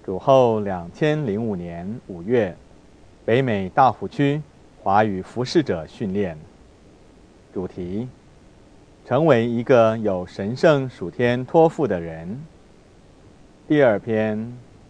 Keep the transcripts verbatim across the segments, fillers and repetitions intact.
主后两千零五年五月，北美大湖区华语服侍者训练。主题：成为一个有神圣属天托付的人。第二篇。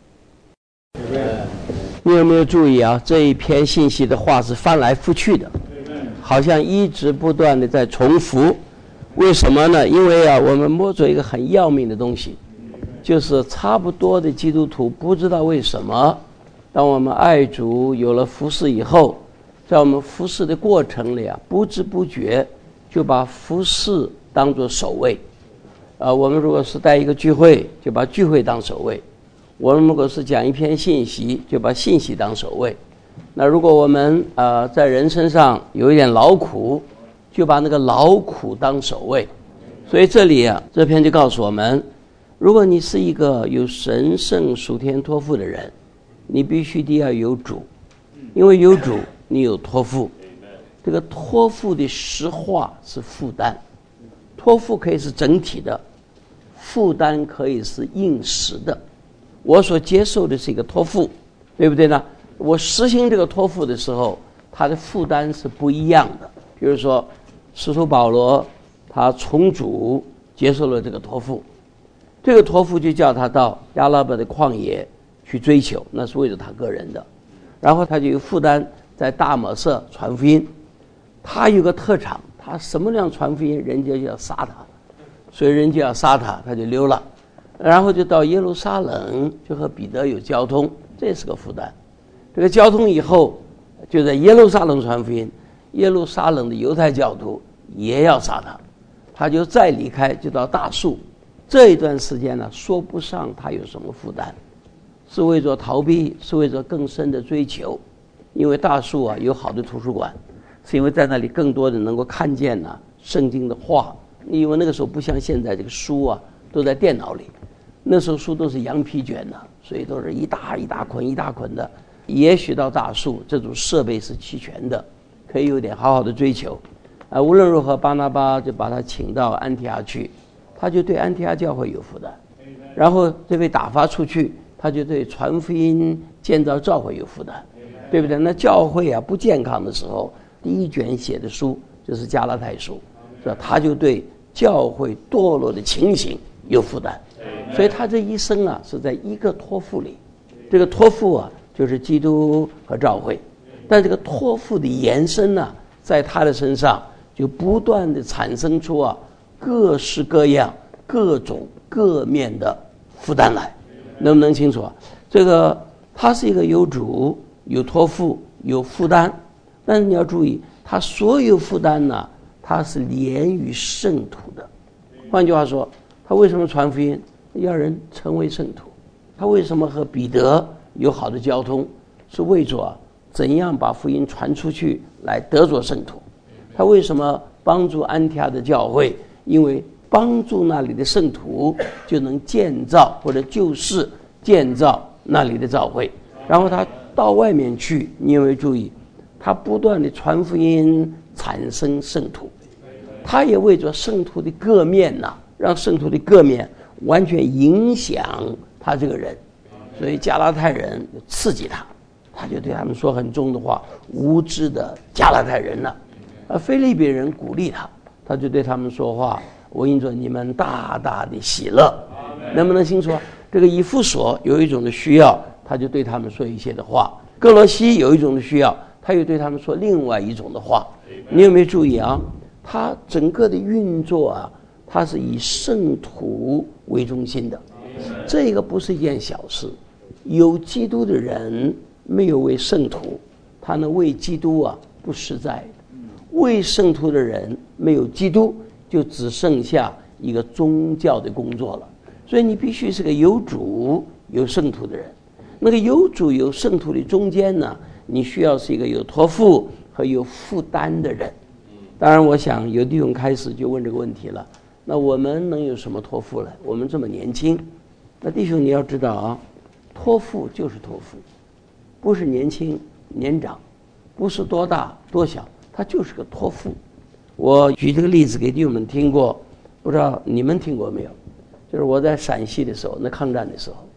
你有没有注意啊？这一篇信息的话是翻来覆去的，好像一直不断的在重复。为什么呢？因为啊，我们摸着一个很要命的东西，就是差不多的基督徒不知道为什么，当我们爱主有了服事以后，在我们服事的过程里啊，不知不觉就把服事当作首位。啊，我们如果是带一个聚会，就把聚会当首位；我们如果是讲一篇信息，就把信息当首位。那如果我们呃在人身上有一点劳苦，就把那个劳苦当首位。所以这里啊，这篇就告诉我们，如果你是一个有神圣属天托付的人，你必须得要有主，因为有主，你有托付。这个托付的实话是负担，托付可以是整体的，负担可以是应时的。我所接受的是一个托付，对不对呢？我实行这个托付的时候，它的负担是不一样的。比如说使徒保罗，他从主接受了这个托付，这个托付就叫他到亚拉伯的旷野去追求，那是为了他个人的。然后他就有负担在大马色传福音，他有个特长，他什么样传福音，人家就要杀他，所以人家要杀他，他就溜了。然后就到耶路撒冷，就和彼得有交通，这是个负担。这个交通以后，就在耶路撒冷传福音，耶路撒冷的犹太教徒也要杀他，他就再离开，就到大树。这一段时间呢，说不上他有什么负担，是为着逃避，是为着更深的追求。因为大树啊有好的图书馆，是因为在那里更多的能够看见呢、啊、圣经的话。因为那个时候不像现在这个书啊都在电脑里，那时候书都是羊皮卷的，所以都是一大一大捆一大捆的。也许到大树这种设备是齐全的，可以有点好好的追求。啊，无论如何，巴拿巴就把他请到安提阿去，他就对安提阿教会有负担。然后这被打发出去，他就对传福音、建造教会有负担，对不对？那教会啊不健康的时候，第一卷写的书就是加拉太书，是吧？他就对教会堕落的情形有负担，所以他这一生啊是在一个托付里。这个托付啊就是基督和教会，但这个托付的延伸呢、啊，在他的身上就不断的产生出啊各式各样、各种各面的负担来，能不能清楚啊？这个他是一个有主、有托付、有负担，但是你要注意，他所有负担呢，他是连于圣徒的。换句话说，他为什么传福音？要人成为圣徒。他为什么和彼得有好的交通？是为着怎样把福音传出去来得着圣徒。他为什么帮助安提阿的教会？因为帮助那里的圣徒就能建造或者就是建造那里的教会。然后他到外面去，你有没有注意，他不断的传福音，产生圣徒。他也为着圣徒的各面呐、啊，让圣徒的各面完全影响他这个人。所以加拉太人刺激他，他就对他们说很重的话，无知的加拉太人呢、啊，而腓立比人鼓励他，他就对他们说话，我因着你们大大的喜乐。能不能清楚？这个以弗所有一种的需要，他就对他们说一些的话；歌罗西有一种的需要，他又对他们说另外一种的话。你有没有注意啊？他整个的运作啊，他是以圣徒为中心的，这个不是一件小事。有基督的人没有为圣徒，他能为基督啊不实在的；为圣徒的人没有基督，就只剩下一个宗教的工作了。所以你必须是个有主有圣徒的人。那个有主有圣徒的中间呢，你需要是一个有托付和有负担的人。当然我想有弟兄开始就问这个问题了，那我们能有什么托付呢？我们这么年轻。那弟兄你要知道啊，托付就是托付，不是年轻年长，不是多大多小，它就是个托付。我举这个例子给弟兄们听过，不知道你们听过没有？就是我在陕西的时候，那抗战的时候，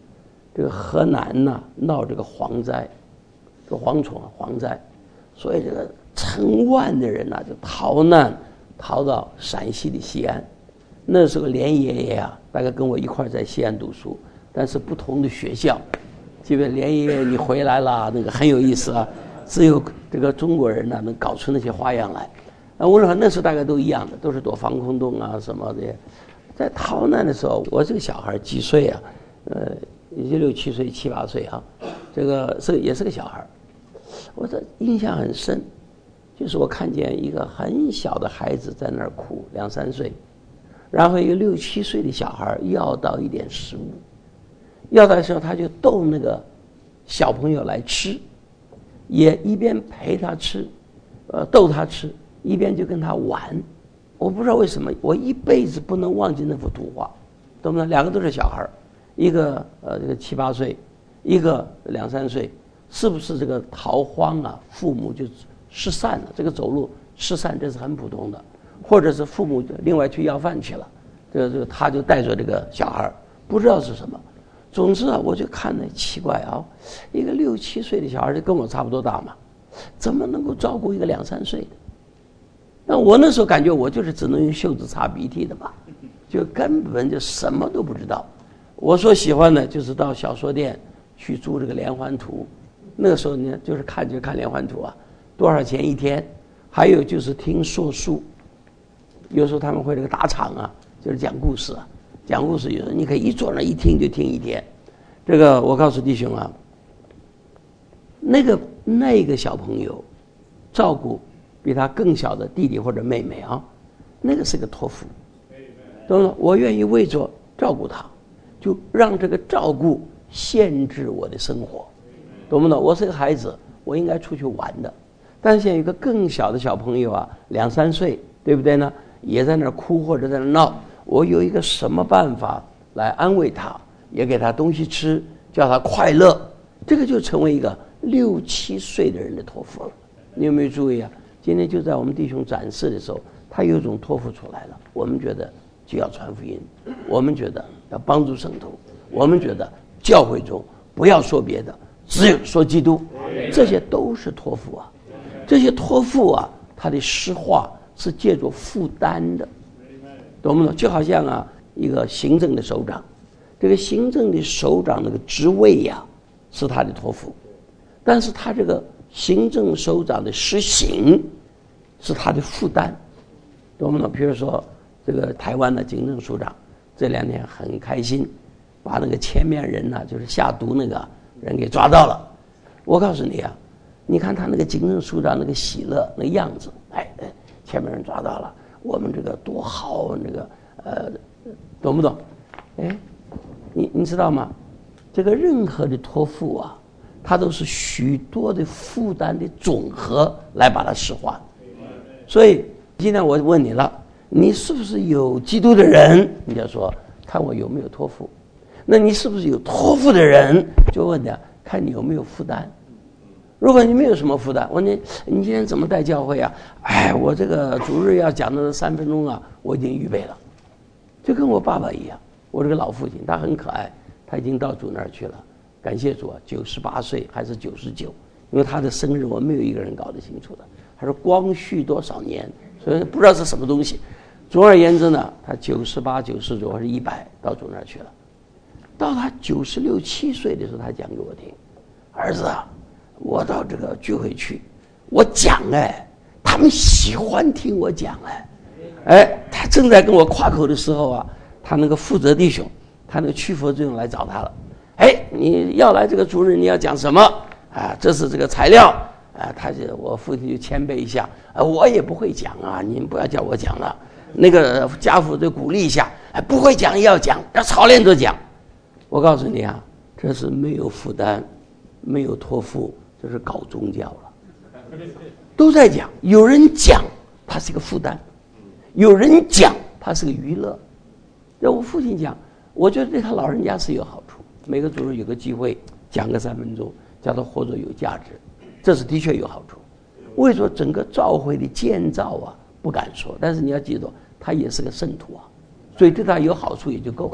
这个河南呐闹这个蝗灾，这个蝗虫啊蝗灾，所以这个成万的人呐、啊、就逃难，逃到陕西的西安。那时候连爷爷啊，大概跟我一块在西安读书，但是不同的学校。基本连爷爷你回来了，那个很有意思啊，只有这个中国人呢能搞出那些花样来。啊，我说那时候大概都一样的，都是躲防空洞啊什么的。在逃难的时候，我这个小孩几岁啊？呃，也就六七岁、七八岁啊。这个是也是个小孩，我这印象很深，就是我看见一个很小的孩子在那儿哭，两三岁，然后一个六七岁的小孩要到一点食物，要到的时候他就逗那个小朋友来吃，也一边陪他吃，呃，逗他吃。一边就跟他玩，我不知道为什么，我一辈子不能忘记那幅图画，懂不懂？两个都是小孩，一个呃这个七八岁，一个两三岁，是不是这个逃荒啊？父母就失散了，这个走路失散这是很普通的，或者是父母另外去要饭去了，这个这个他就带着这个小孩，不知道是什么。总之啊，我就看着奇怪啊，一个六七岁的小孩就跟我差不多大嘛，怎么能够照顾一个两三岁的？那我那时候感觉我就是只能用袖子擦鼻涕的嘛，就根本就什么都不知道。我所喜欢的就是到小说店去租这个连环图，那个时候呢就是看就看连环图啊，多少钱一天？还有就是听说书，有时候他们会这个打场啊，就是讲故事啊，讲故事有时候你可以一坐那一听就听一天。这个我告诉弟兄啊，那个那个小朋友照顾比他更小的弟弟或者妹妹啊，那个是个托付，懂吗？我愿意为着照顾他，就让这个照顾限制我的生活，懂不懂？我是个孩子，我应该出去玩的，但是现在有一个更小的小朋友啊，两三岁，对不对呢？也在那儿哭或者在那儿闹，我有一个什么办法来安慰他，也给他东西吃，叫他快乐，这个就成为一个六七岁的人的托付了。你有没有注意啊？今天就在我们弟兄展示的时候，他有一种托付出来了。我们觉得就要传福音，我们觉得要帮助圣徒，我们觉得教会中不要说别的，只有说基督，这些都是托付啊。这些托付啊，他的施化是借助负担的，懂不懂？就好像啊，一个行政的首长，这个行政的首长那个职位呀、啊，是他的托付，但是他这个行政首长的实行是他的负担，懂不懂？比如说这个台湾的行政首长这两天很开心，把那个千面人呢、啊，就是下毒那个人给抓到了。我告诉你啊，你看他那个行政首长那个喜乐那个样子，哎哎，千面人抓到了，我们这个多好，那个呃，懂不懂？哎，你你知道吗？这个任何的托付啊，它都是许多的负担的总和来把它实化。所以今天我问你了，你是不是有基督的人？你就说看我有没有托付。那你是不是有托付的人？就问你看你有没有负担。如果你没有什么负担，我问你你今天怎么带教会啊？哎，我这个主日要讲的三分钟啊，我已经预备了。就跟我爸爸一样，我这个老父亲他很可爱，他已经到主那儿去了。感谢主啊，九十八岁还是九十九，因为他的生日我没有一个人搞得清楚的。他说光绪多少年，所以不知道是什么东西。总而言之呢，他九十八、九十九还是一百到主那儿去了。到他九十六七岁的时候，他讲给我听：“儿子啊，我到这个聚会去，我讲哎，他们喜欢听我讲哎，哎，他正在跟我夸口的时候啊，他那个负责弟兄，他那个屈佛弟兄来找他了。哎，你要来这个主日，你要讲什么啊？这是这个材料啊。他就我父亲就谦卑一下，啊，我也不会讲啊，你们不要叫我讲了。那个家父就鼓励一下，哎，不会讲也要讲，要操练着讲。我告诉你啊，这是没有负担，没有托付，这是搞宗教了。都在讲，有人讲它是个负担，有人讲它是个娱乐。让我父亲讲，我觉得对他老人家是有好处。每个主日有个机会讲个三分钟，叫他活着有价值，这是的确有好处。为什么整个教会的建造啊不敢说，但是你要记住，他也是个圣徒啊，所以对他有好处也就够了。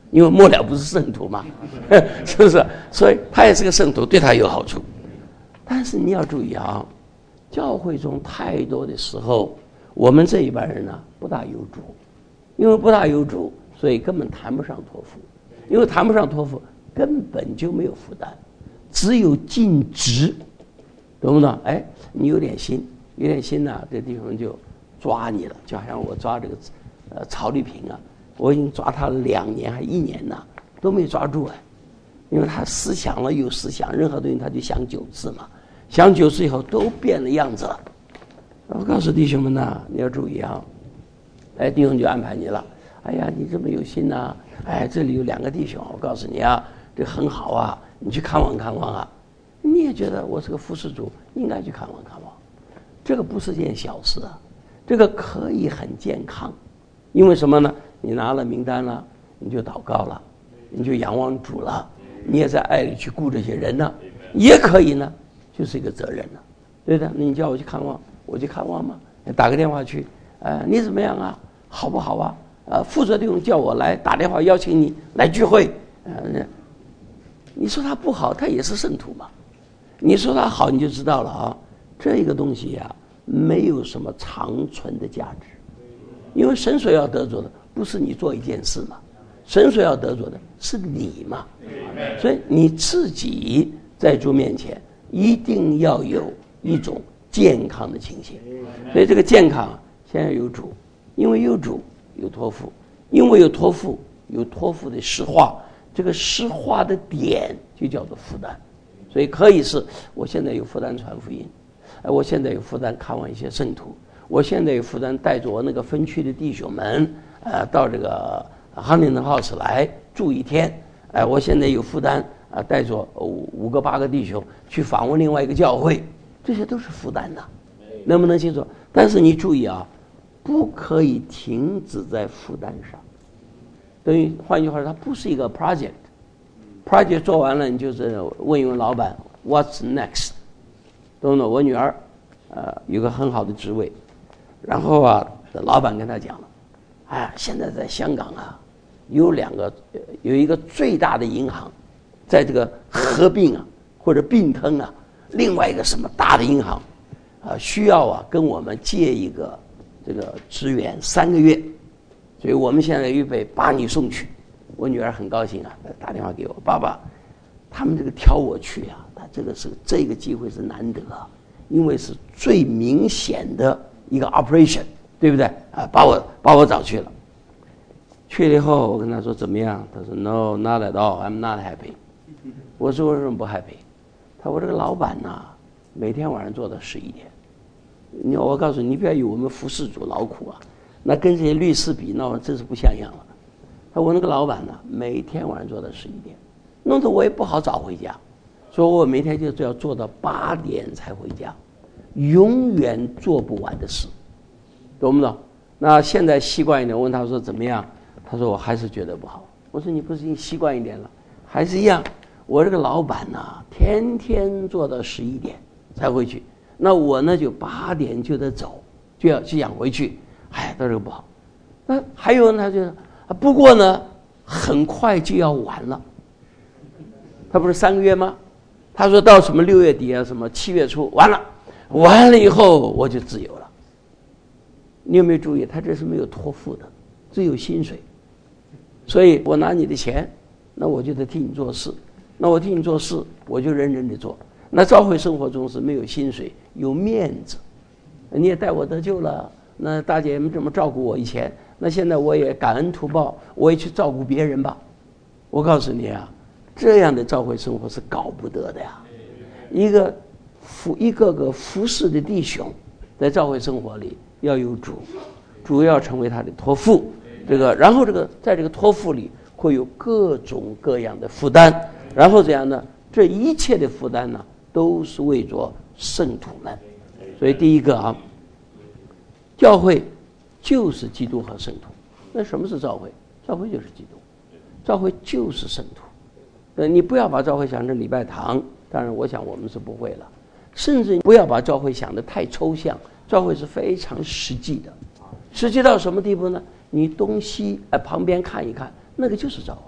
因为末了不是圣徒嘛，是不是？所以他也是个圣徒，对他有好处。但是你要注意啊，教会中太多的时候，我们这一般人呢不大有主，因为不大有主，所以根本谈不上托付，因为谈不上托付，根本就没有负担，只有尽职，懂不懂？哎，你有点心，有点心呢、啊，这地方就抓你了，就好像我抓这个呃曹丽萍啊，我已经抓他两年还一年呢，都没抓住哎，因为他思想了有思想，任何东西他就想九次嘛，想九次以后都变了样子了。我告诉弟兄们呐，你要注意啊，哎，弟兄就安排你了。哎呀，你这么有心呐、啊！哎，这里有两个弟兄，我告诉你啊，这很好啊，你去看望看望啊。你也觉得我是个服侍主，应该去看望看望。这个不是件小事啊，这个可以很健康，因为什么呢？你拿了名单了，你就祷告了，你就仰望主了，你也在爱里去顾这些人呢，也可以呢，就是一个责任了，对的。你叫我去看望，我去看望嘛，打个电话去，呃，你怎么样啊？好不好啊？呃，负责弟兄叫我来打电话邀请你来聚会，呃，你说他不好，他也是圣徒嘛。你说他好，你就知道了啊。这个东西呀、啊，没有什么长存的价值，因为神所要得着的不是你做一件事嘛，神所要得着的是你嘛。所以你自己在主面前一定要有一种健康的情形。所以这个健康现在有主，因为有主。有托付，因为有托付，有托付的施化，这个施化的点就叫做负担，所以可以是我现在有负担传福音，哎，我现在有负担看望一些圣徒，我现在有负担带着我那个分区的弟兄们，呃，到这个亨廷顿 house 来住一天，哎，我现在有负担啊、呃，带着五五个八个弟兄去访问另外一个教会，这些都是负担的，能不能清楚？但是你注意啊。不可以停止在负担上，等于换句话说，它不是一个 project。project 做完了，你就是问一问老板 ，What's next？ 懂不懂？我女儿，呃，有个很好的职位，然后啊，老板跟他讲了，哎，现在在香港啊，有两个，有一个最大的银行，在这个合并啊或者并吞啊，另外一个什么大的银行，啊、呃，需要啊跟我们借一个。这个支援三个月，所以我们现在预备把你送去。我女儿很高兴啊，打电话给我爸爸，他们这个挑我去啊，他这个是这个机会是难得啊，因为是最明显的一个 operation， 对不对啊？把我把我找去了，去了以后我跟他说怎么样？他说 No, not at all, I'm not happy。我说为什么不 happy？ 他说我这个老板呐，每天晚上做到十一点。你我告诉你，你不要以为我们服侍主劳苦啊，那跟这些律师比，那我真是不像样了。他我那个老板呢，每天晚上做到十一点，弄得我也不好早回家，所以我每天就要做到八点才回家，永远做不完的事，懂不懂？那现在习惯一点，问他说怎么样？他说我还是觉得不好。我说你不是已经习惯一点了？还是一样。我这个老板呢，天天做到十一点才回去。那我呢就八点就得走，就要就想回去，哎，他这个不好。那还有呢，就是不过呢，很快就要完了。他不是三个月吗？他说到什么六月底啊，什么七月初完了，完了以后我就自由了。你有没有注意，他这是没有托付的，只有薪水。所以我拿你的钱，那我就得替你做事，那我替你做事，我就认真地做。那教会生活中是没有薪水，有面子，你也带我得救了，那大姐们这么照顾我以前，那现在我也感恩图报，我也去照顾别人吧。我告诉你啊，这样的教会生活是搞不得的呀。一个服一个个服侍的弟兄，在教会生活里要有主，主要成为他的托付，这个然后这个在这个托付里会有各种各样的负担，然后怎样呢？这一切的负担呢，都是为着圣徒们。所以第一个啊，教会就是基督和圣徒。那什么是教会？教会就是基督，教会就是圣徒。呃，你不要把教会想成礼拜堂，当然我想我们是不会了。甚至不要把教会想得太抽象，教会是非常实际的。实际到什么地步呢？你东西呃旁边看一看，那个就是教会。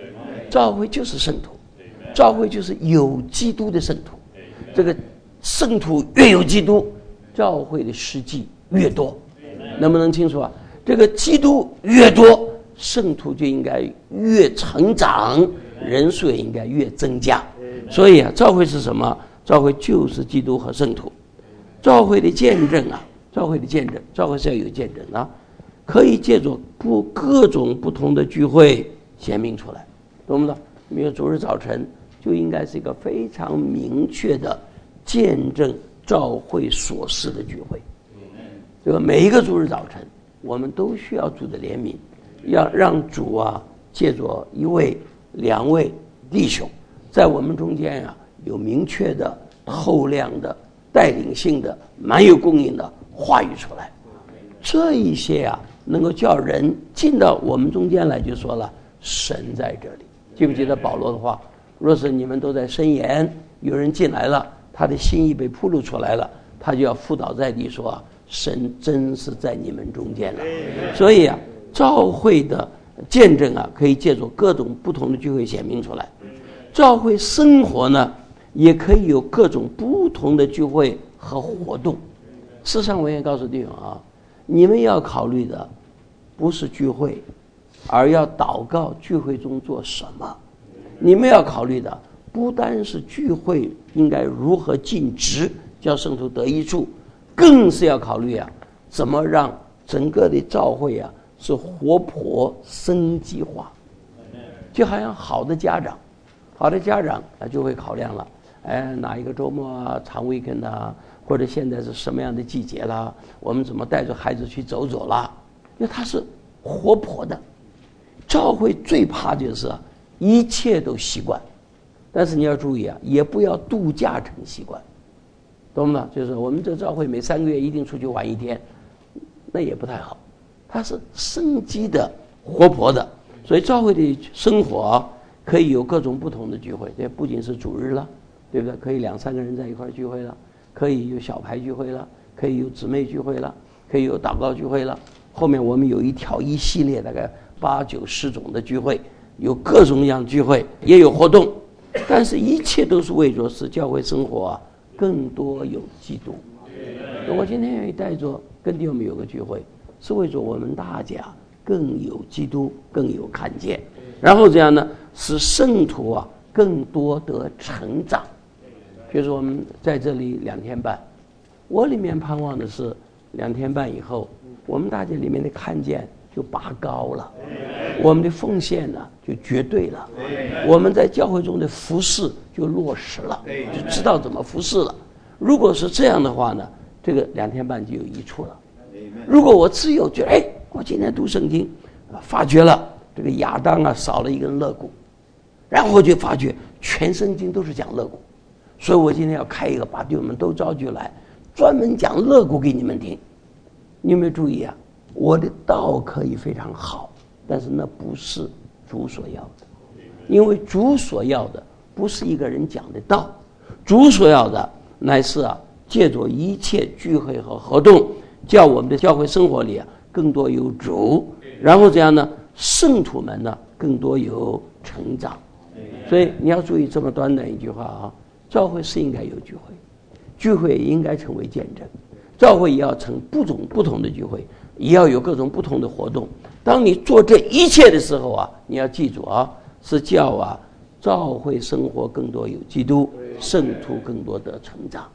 教会就是圣徒，教会就是有基督的圣徒。这个圣徒越有基督，教会的实际越多。能不能清楚啊？这个基督越多，圣徒就应该越成长，人数也应该越增加。所以啊，教会是什么？教会就是基督和圣徒。教会的见证啊，教会的见证，教会是要有见证啊，可以借助不各种不同的聚会显明出来，懂不懂？比如主日早晨就应该是一个非常明确的见证教会所事的聚会。这个每一个主日早晨，我们都需要主的怜悯，要让主啊借着一位、两位弟兄，在我们中间啊有明确的、透亮的、带领性的、蛮有供应的话语出来。这一些啊，能够叫人进到我们中间来，就说了神在这里。记不记得保罗的话？若是你们都在申言，有人进来了，他的心意被暴露出来了，他就要伏倒在地说，神真是在你们中间了。所以啊，教会的见证啊，可以借助各种不同的聚会显明出来。教会生活呢，也可以有各种不同的聚会和活动。事实上，我也告诉弟兄啊，你们要考虑的不是聚会，而要祷告聚会中做什么。你们要考虑的不单是聚会应该如何尽职，叫圣徒得益处，更是要考虑啊，怎么让整个的教会啊是活泼生机化。就好像好的家长，好的家长啊就会考量了，哎，哪一个周末啊，长 weekend 啊，或者现在是什么样的季节啦，我们怎么带着孩子去走走啦？因为他是活泼的。教会最怕就是啊，一切都习惯，但是你要注意啊，也不要度假成习惯，懂吗？就是我们这教会每三个月一定出去玩一天，那也不太好。它是生机的、活泼的，所以教会的生活可以有各种不同的聚会，这不仅是主日了，对不对？可以两三个人在一块聚会了，可以有小牌聚会了，可以有姊妹聚会了，可以有祷告聚会了。后面我们有一条一系列大概八九十种的聚会，有各种各样的聚会，也有活动，但是一切都是为着使教会生活啊更多有基督。我今天愿意带着跟弟兄们有个聚会，是为着我们大家更有基督，更有看见，然后这样呢，使圣徒啊更多得成长。比如说我们在这里两天半，我里面盼望的是两天半以后，我们大家里面的看见就拔高了，我们的奉献呢就绝对了，我们在教会中的服事就落实了，就知道怎么服事了。如果是这样的话呢，这个两天半就有益处了。如果我只有觉得，哎，我今天读圣经，发觉了这个亚当啊少了一根肋骨，然后我就发觉全圣经都是讲肋骨，所以我今天要开一个，把弟兄们都召集来，专门讲肋骨给你们听。你有没有注意啊？我的道可以非常好，但是那不是主所要的，因为主所要的不是一个人讲的道，主所要的乃是啊，借着一切聚会和活动，叫我们的教会生活里啊更多有主，然后这样呢，圣徒们呢更多有成长。所以你要注意这么短短一句话啊，教会是应该有聚会，聚会也应该成为见证，教会也要成不种不同的聚会，也要有各种不同的活动。当你做这一切的时候啊，你要记住啊，是叫啊教会生活更多有基督，圣徒更多的成长。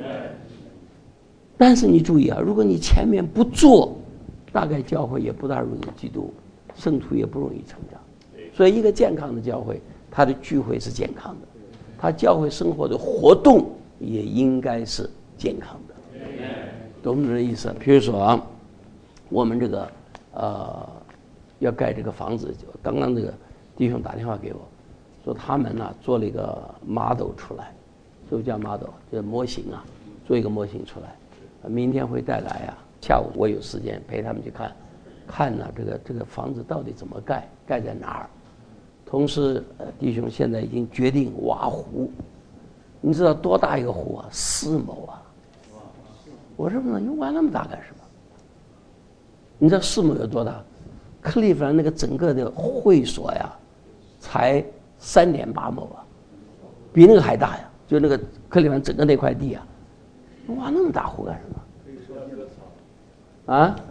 但是你注意啊，如果你前面不做，大概教会也不大容易基督，圣徒也不容易成长。所以一个健康的教会，它的聚会是健康的，它教会生活的活动也应该是健康的，懂不懂这意思？比如说啊，我们这个呃要盖这个房子，刚刚这个弟兄打电话给我，说他们呢、啊、做了一个 model 出来，是不是叫 model？ 就是模型啊，做一个模型出来，明天会带来啊，下午我有时间陪他们去看，看呢、啊、这个这个房子到底怎么盖，盖在哪儿。同时，呃，弟兄现在已经决定挖湖，你知道多大一个湖啊？四亩啊！我说呢，你挖那么大干什么？你知道四亩有多大？克利夫兰那个整个的会所呀， 才三点八亩啊，比那个还大呀！就那个克利夫兰整个那块地啊，挖那么大湖干什么？啊？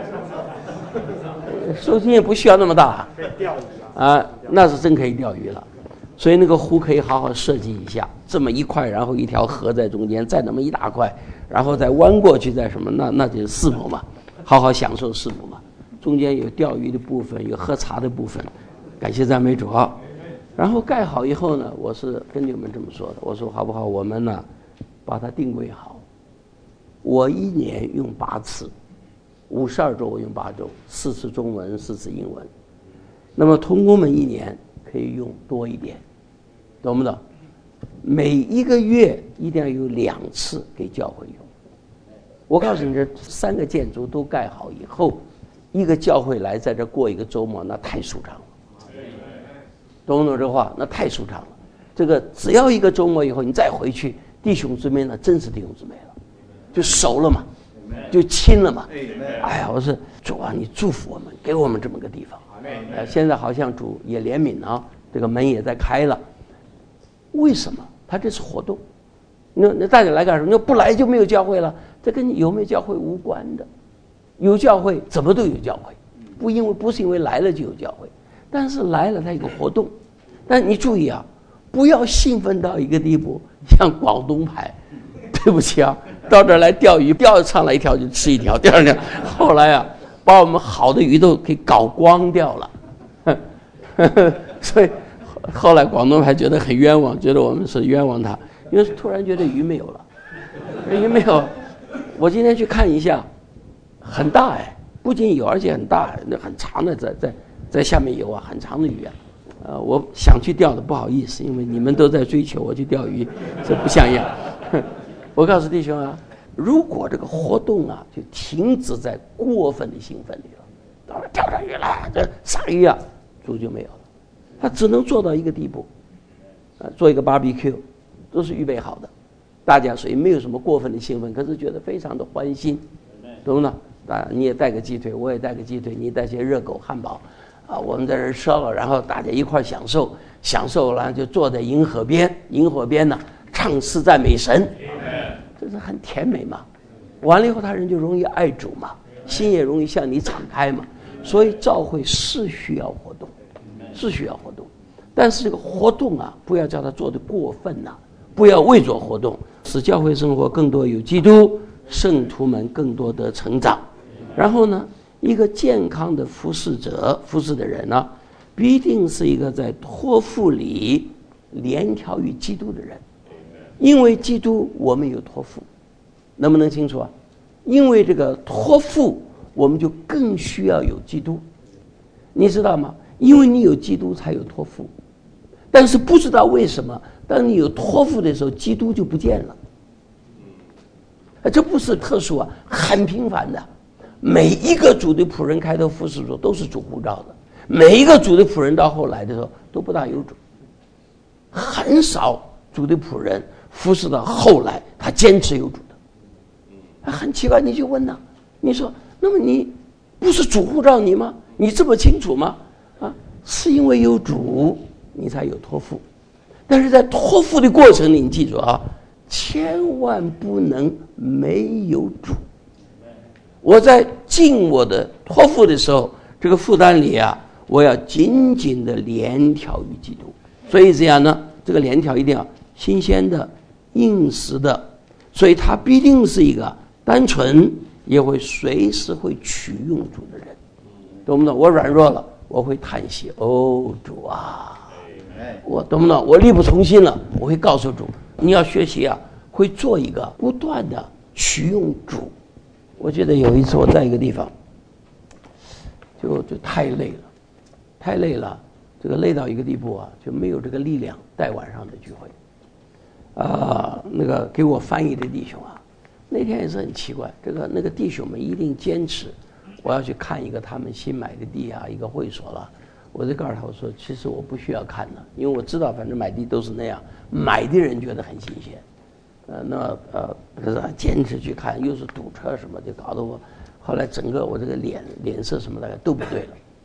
收金也不需要那么大啊，那是真可以钓鱼了。所以那个湖可以好好设计一下，这么一块，然后一条河在中间，再那么一大块，然后再弯过去，再什么，那那就是四亩嘛，好好享受四亩嘛。中间有钓鱼的部分，有喝茶的部分，感谢赞美主啊。然后盖好以后呢，我是跟你们这么说的，我说好不好？我们呢，把它定位好。我一年用八次，五十二周我用八周，四次中文，四次英文。那么同工们一年可以用多一点，懂不懂？每一个月一定要有两次给教会用。我告诉你，这三个建筑都盖好以后，一个教会来在这过一个周末，那太舒畅了。懂不懂这话？那太舒畅了。这个只要一个周末以后，你再回去，弟兄姊妹呢，真是弟兄姊妹了，就熟了嘛，就亲了嘛。哎呀，我说主啊，你祝福我们，给我们这么个地方。呃，现在好像主也怜悯啊，这个门也在开了。为什么？他这是活动。那那大家来干什么？那不来就没有教会了，这跟有没有教会无关的。有教会怎么都有教会，不因为不是因为来了就有教会。但是来了，它有个活动，但你注意啊，不要兴奋到一个地步，像广东牌，对不起啊，到这儿来钓鱼，钓上来一条就吃一条，第二条，后来啊，把我们好的鱼都给搞光掉了，所以后来广东牌觉得很冤枉，觉得我们是冤枉他，因为突然觉得鱼没有了，鱼没有，我今天去看一下，很大哎，不仅有，而且很大，那很长的在在。在下面游啊，很长的鱼啊，呃，我想去钓的，不好意思，因为你们都在追求我去钓鱼，这不像样。我告诉弟兄啊，如果这个活动啊就停止在过分的兴奋里了，到了钓上鱼了，这杀鱼啊，主就没有了，他只能做到一个地步，啊，做一个 barbecue， 都是预备好的，大家所以没有什么过分的兴奋，可是觉得非常的欢欣，懂不懂？啊，你也带个鸡腿，我也带个鸡腿，你带些热狗、汉堡。啊，我们在这儿吃了，然后大家一块享受，享受了就坐在银河边，银河边呢唱诗赞美神，这是很甜美嘛。完了以后，他人就容易爱主嘛，心也容易向你敞开嘛。所以教会是需要活动，是需要活动，但是这个活动啊，不要叫他做的过分呐、啊，不要为做活动，使教会生活更多有基督，圣徒们更多的成长。然后呢？一个健康的服侍者，服侍的人呢，必定是一个在托付里联调于基督的人。因为基督，我们有托付，能不能清楚啊？因为这个托付，我们就更需要有基督，你知道吗？因为你有基督，才有托付。但是不知道为什么，当你有托付的时候，基督就不见了。这不是特殊啊，很频繁的。每一个主的仆人开头服侍主都是主呼召的，每一个主的仆人到后来的时候都不大有主，很少主的仆人服侍到后来他坚持有主的，很奇怪。你就问呐，你说那么你不是主呼召你吗？你这么清楚吗？啊，是因为有主你才有托付，但是在托付的过程里，你记住啊，千万不能没有主。我在尽我的托付的时候，这个负担里啊，我要紧紧的联调于基督。所以这样呢，这个联调一定要新鲜的、应时的，所以他必定是一个单纯，也会随时会取用主的人，懂不懂？我软弱了，我会叹息，哦，主啊，我懂不懂？我力不从心了，我会告诉主，你要学习啊，会做一个不断的取用主。我记得有一次我在一个地方，就就太累了，太累了，这个累到一个地步啊，就没有这个力量带晚上的聚会。啊、呃，那个给我翻译的弟兄啊，那天也是很奇怪，这个那个弟兄们一定坚持，我要去看一个他们新买的地啊，一个会所了。我就告诉他，我说其实我不需要看的，因为我知道反正买地都是那样，买的人觉得很新鲜。呃，那呃，可是坚持去看，又是堵车什么，就搞得我后来整个我这个脸脸色什么的都不对了。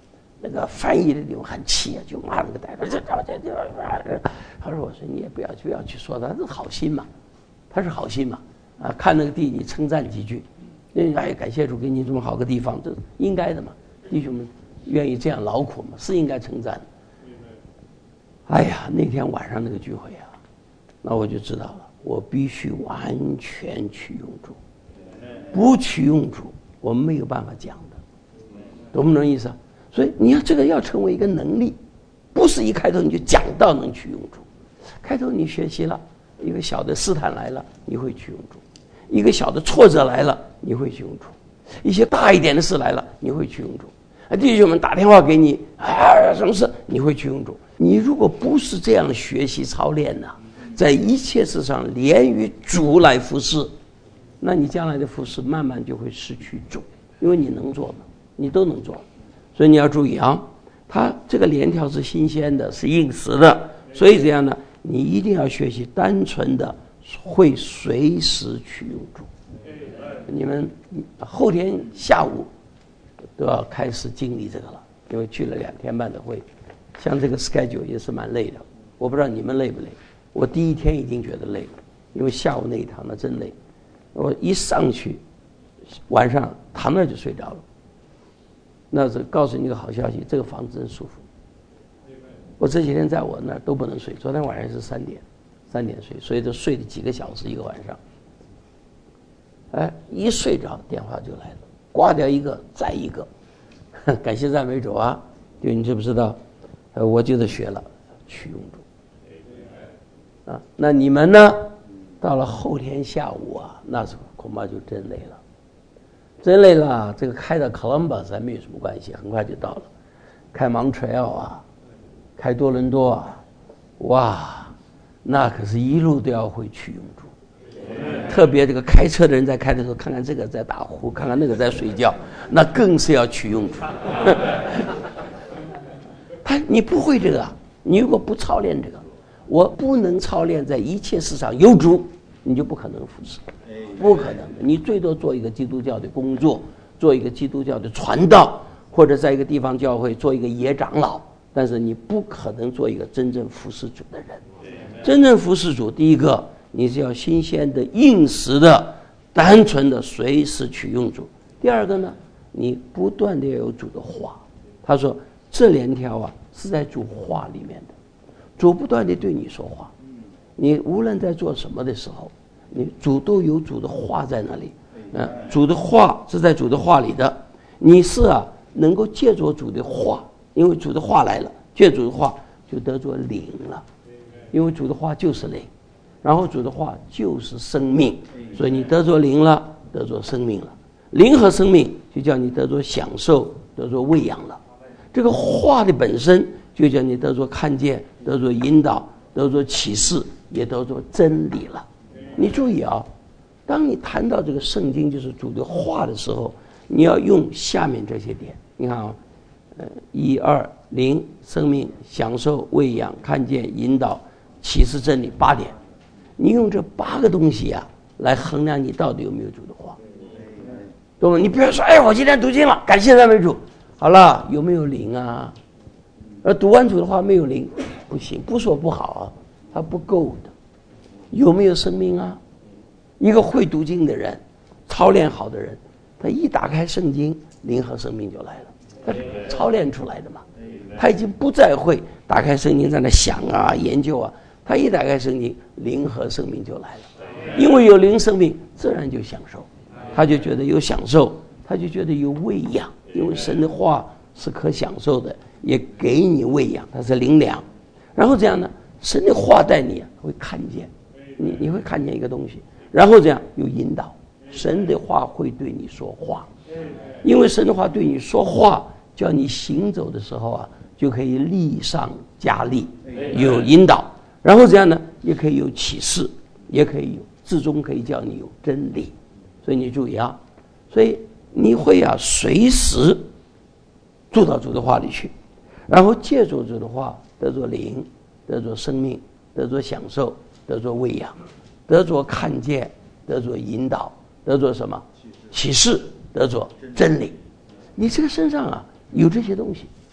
那个翻译的地方很气啊，就骂那个带头，这这这这，他说我说你也不要不要去说他，他是好心嘛，他是好心嘛，啊，看那个地你称赞几句，哎，感谢主给你这么好个地方，这是应该的嘛，弟兄们愿意这样劳苦嘛，是应该称赞的。哎呀，那天晚上那个聚会啊，那我就知道了，我必须完全取用主，不取用主，我们没有办法讲的，懂不懂意思啊？所以你要这个要成为一个能力，不是一开头你就讲到能取用主。开头你学习了一个小的试探来了，你会取用主；一个小的挫折来了，你会取用主；一些大一点的事来了，你会取用主。弟兄们打电话给你，啊，什么事你会取用主？你如果不是这样学习操练呢、啊，在一切事上连于主来服侍，那你将来的服侍慢慢就会失去主，因为你能做嘛，你都能做。所以你要注意啊，它这个链条是新鲜的，是硬实的，所以这样呢，你一定要学习单纯的会随时取用主。你们后天下午都要开始经历这个了，因为去了两天半的会，像这个 schedule 也是蛮累的。我不知道你们累不累，我第一天已经觉得累了，因为下午那一堂那真累。我一上去，晚上躺那就睡着了。那是告诉你一个好消息，这个房子真舒服。我这几天在我那儿都不能睡，昨天晚上是三点，三点睡，所以就睡了几个小时一个晚上。哎，一睡着电话就来了，挂掉一个再一个，感谢赞美主啊！就你知不知道？呃，我就是学了取用主啊。那你们呢？到了后天下午啊，那时候恐怕就真累了。真累了，这个开到 Columbus 还没有什么关系，很快就到了。开 Montreal 啊，开多伦多啊，哇，那可是一路都要会取用主。特别这个开车的人在开的时候，看看这个在打呼，看看那个在睡觉，那更是要取用主。他你不会这个，你如果不操练这个，我不能操练在一切事上有主，你就不可能服侍。不可能的，你最多做一个基督教的工作，做一个基督教的传道，或者在一个地方教会做一个野长老，但是你不可能做一个真正服侍主的人。真正服侍主，第一个你是要新鲜的、应时的、单纯的随时取用主。第二个呢，你不断的要有主的话。他说这连条啊是在主话里面的，主不断的对你说话，你无论在做什么的时候，你主都有主的话在那里，嗯，主的话是在主的话里的，你是啊能够借助主的话，因为主的话来了，借主的话就得着灵了，因为主的话就是灵，然后主的话就是生命，所以你得着灵了，得着生命了，灵和生命就叫你得着享受，得着喂养了。这个话的本身就叫你得着看见，得着引导，得着启示，也得着真理了。你注意啊，当你谈到这个圣经就是主的话的时候，你要用下面这些点。你看啊，呃，一二灵、生命、享受、喂养、看见、引导、启示、真理，八点。你用这八个东西啊，来衡量你到底有没有主的话，懂吗？你不要说，哎，我今天读经了，感谢赞美主，好了，有没有灵啊？而读完主的话没有灵，不行，不说不好啊，它不够的。有没有生命啊？一个会读经的人，操练好的人，他一打开圣经，灵和生命就来了，他操练出来的嘛。他已经不再会打开圣经在那想啊研究啊，他一打开圣经，灵和生命就来了。因为有灵生命，自然就享受，他就觉得有享受，他就觉得有喂养，因为神的话是可享受的，也给你喂养，它是灵粮。然后这样呢，神的话带你会看见。你你会看见一个东西，然后这样有引导，神的话会对你说话，因为神的话对你说话，叫你行走的时候啊，就可以力上加力，有引导，然后这样呢，也可以有启示，也可以有至终可以叫你有真理。所以你注意啊，所以你会啊随时住到主的话里去，然后借助主的话得着灵，得着生命，得着享受，得着喂养，得着看见，得着引导，得着什么启示，得着真理。你这个身上啊有这些东西，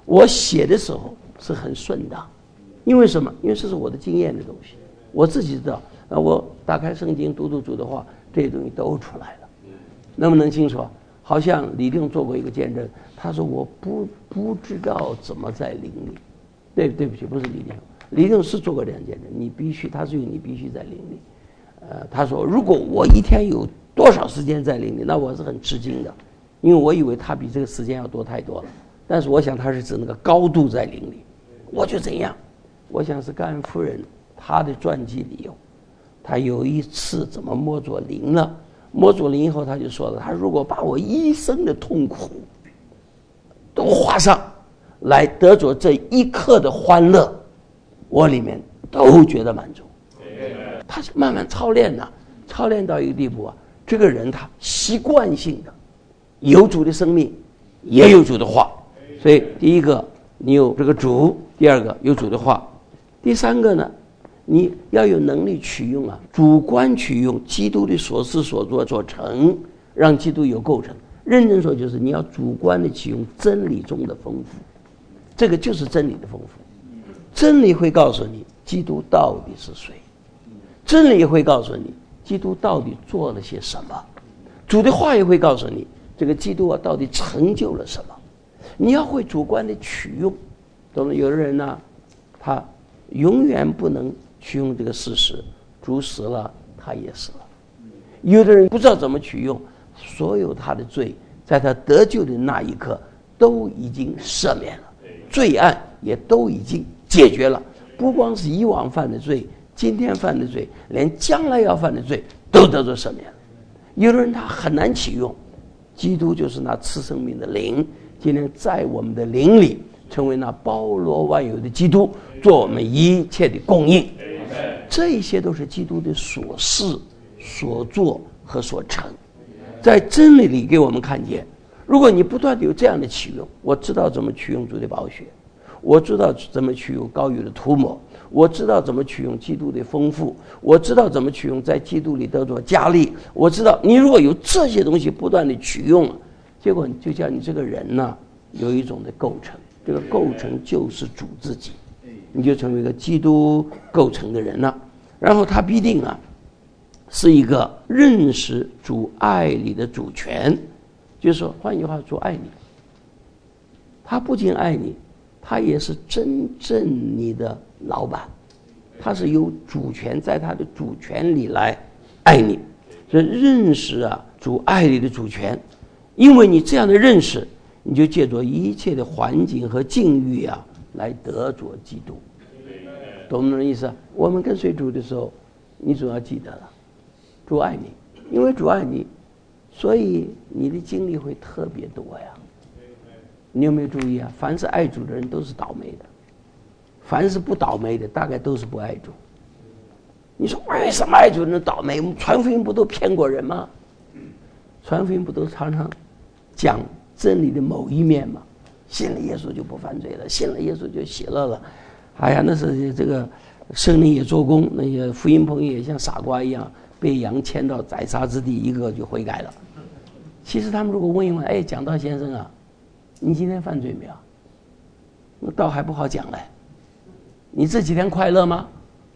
我写的时候是很顺当，因为什么？因为这是我的经验的东西，我自己知道。啊，我打开圣经读读主的话，这些东西都出来了。能不能清楚？好像李定做过一个见证，他说我不不知道怎么在灵里。对，对不起，不是李定，李定是做过这样见证。你必须，他是用你必须在灵里。呃，他说如果我一天有多少时间在灵里，那我是很吃惊的，因为我以为他比这个时间要多太多了。但是我想他是指那个高度在灵里。我就怎样？我想是甘夫人她的传记里有，她有一次怎么摸着灵了，摸着灵以后，她就说了，她如果把我一生的痛苦都画上来，得着这一刻的欢乐，我里面都觉得满足。他是慢慢操练的，操练到一个地步啊，这个人他习惯性的有主的生命，也有主的话。所以第一个你有这个主，第二个有主的话，第三个呢，你要有能力取用啊，主观取用基督的所思所做所成，让基督有构成。认真说就是你要主观的取用真理中的丰富，这个就是真理的丰富。真理会告诉你基督到底是谁，真理会告诉你基督到底做了些什么，主的话也会告诉你这个基督啊到底成就了什么。你要会主观的取用，懂吗？有的人呢，他永远不能取用这个事实，主死了他也死了。有的人不知道怎么取用，所有他的罪在他得救的那一刻都已经赦免了，罪案也都已经解决了，不光是以往犯的罪，今天犯的罪，连将来要犯的罪都得着赦免了。有的人他很难启用，基督就是那赐生命的灵，今天在我们的灵里成为那包罗万有的基督，做我们一切的供应。这些都是基督的所事所做和所成，在真理里给我们看见。如果你不断的有这样的启用，我知道怎么取用主的宝血，我知道怎么取用膏油的涂抹，我知道怎么取用基督的丰富，我知道怎么取用在基督里得着加力，我知道你如果有这些东西不断的取用，结果就叫你这个人呢有一种的构成，这个构成就是主自己，你就成为一个基督构成的人了。然后他必定啊是一个认识主爱里的主权，就是说换句话，主爱你，他不仅爱你，他也是真正你的老板，他是有主权，在他的主权里来爱你。所以认识啊主爱里的主权，因为你这样的认识，你就借着一切的环境和境遇啊来得着基督。懂不懂意思？我们跟随主的时候，你总要记得了，主爱你，因为主爱你，所以你的经历会特别多呀。你有没有注意啊？凡是爱主的人都是倒霉的，凡是不倒霉的大概都是不爱主。你说为什么爱主的人倒霉？我们传福音不都骗过人吗？传福音不都常常讲真理的某一面吗？信了耶稣就不犯罪了，信了耶稣就喜乐了。哎呀，那是这个圣灵也做工，那些福音朋友也像傻瓜一样被羊牵到宰杀之地，一个就悔改了。其实他们如果问一问，哎，讲道先生啊，你今天犯罪没有？那道还不好讲嘞。你这几天快乐吗？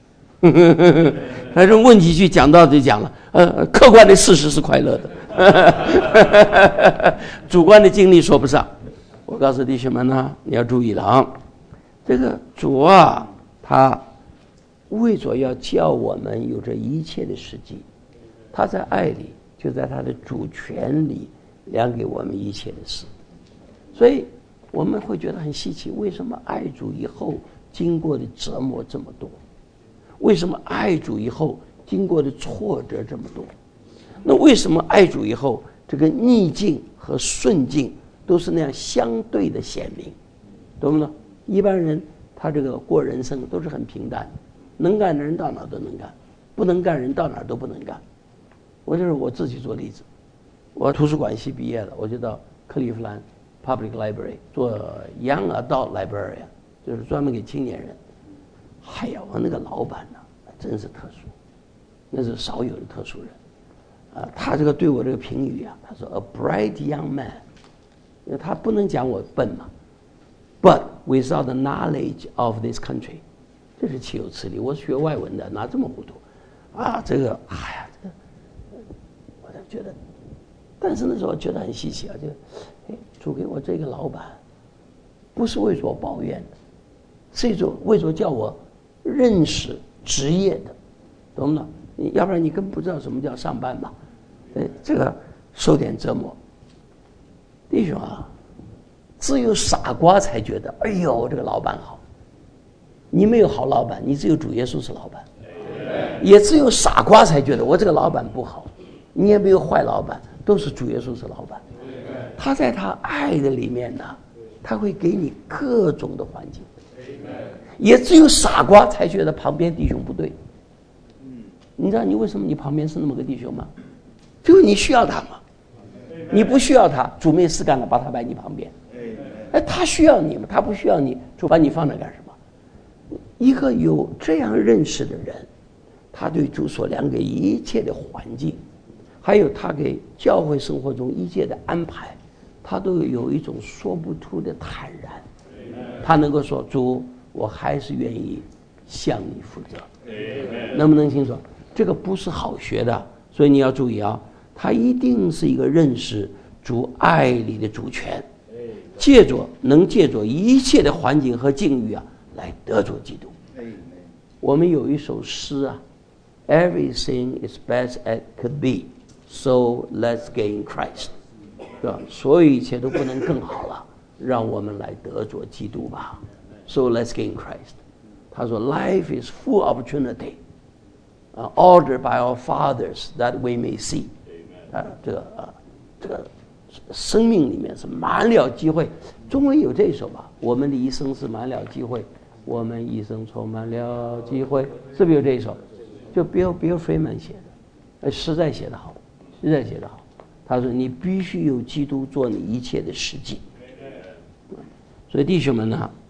他说问几句，讲道就讲了。呃，客观的事实是快乐的，主观的经历说不上。我告诉弟兄们呢，你要注意了啊。这个主啊，他为着要叫我们有这一切的实际，他在爱里，就在他的主权里量给我们一切的事。所以我们会觉得很稀奇，为什么爱主以后经过的折磨这么多？为什么爱主以后经过的挫折这么多？那为什么爱主以后这个逆境和顺境都是那样相对的显明？懂不懂？一般人他这个过人生都是很平淡，能干的人到哪都能干，不能干人到哪都不能干。我就是我自己做例子，我图书馆系毕业了，我就到克利夫兰 Public Library 做 Young Adult Librarian， 就是专门给青年人。哎呀，我那个老板呢，真是特殊，那是少有的特殊人啊。他这个对我这个评语啊，他说 a bright young man， 因为他不能讲我笨嘛， but without the knowledge of this country， 这是岂有此理！我是学外文的，哪这么糊涂啊？这个，哎呀，这个，我就觉得，但是那时候觉得很稀奇啊，就，哎，主给我这个老板，不是为着抱怨的，是一种为着叫我认识职业的，懂吗？你要不然你根本不知道什么叫上班嘛。对，这个受点折磨，弟兄啊，只有傻瓜才觉得，哎呦，这个老板好。你没有好老板，你只有主耶稣是老板。也只有傻瓜才觉得我这个老板不好，你也没有坏老板，都是主耶稣是老板。他在他爱的里面呢，他会给你各种的环境。也只有傻瓜才觉得旁边弟兄不对。你知道你为什么你旁边是那么个弟兄吗？就是你需要他嘛。你不需要他，主没事干了，把他摆你旁边。哎，他需要你嘛，他不需要你，主把你放那干什么？一个有这样认识的人，他对主所量给一切的环境，还有他给教会生活中一切的安排，他都有一种说不出的坦然。他能够说：“主，我还是愿意向你负责。”能不能清楚？这个不是好学的，所以你要注意啊，他一定是一个认识主爱里的主权，借着能借着一切的环境和境遇啊，来得着基督。我们有一首诗啊 ，Everything is best as could be, so let's gain Christ， 对吧？所有一切都不能更好了，让我们来得着基督吧。So let's gain Christ。他说 ，Life is full opportunity，uh, ordered by our fathers that we may see。啊，这个啊，这个生命里面是满了机会。中文有这一首吧？我们的一生是满了机会。我们一生充满了机会，是不是有这一首？就 Bill Bill Freeman 写的，实在写得好，实在写得好。他说：“你必须有基督做你一切的实际。”所以弟兄们呢，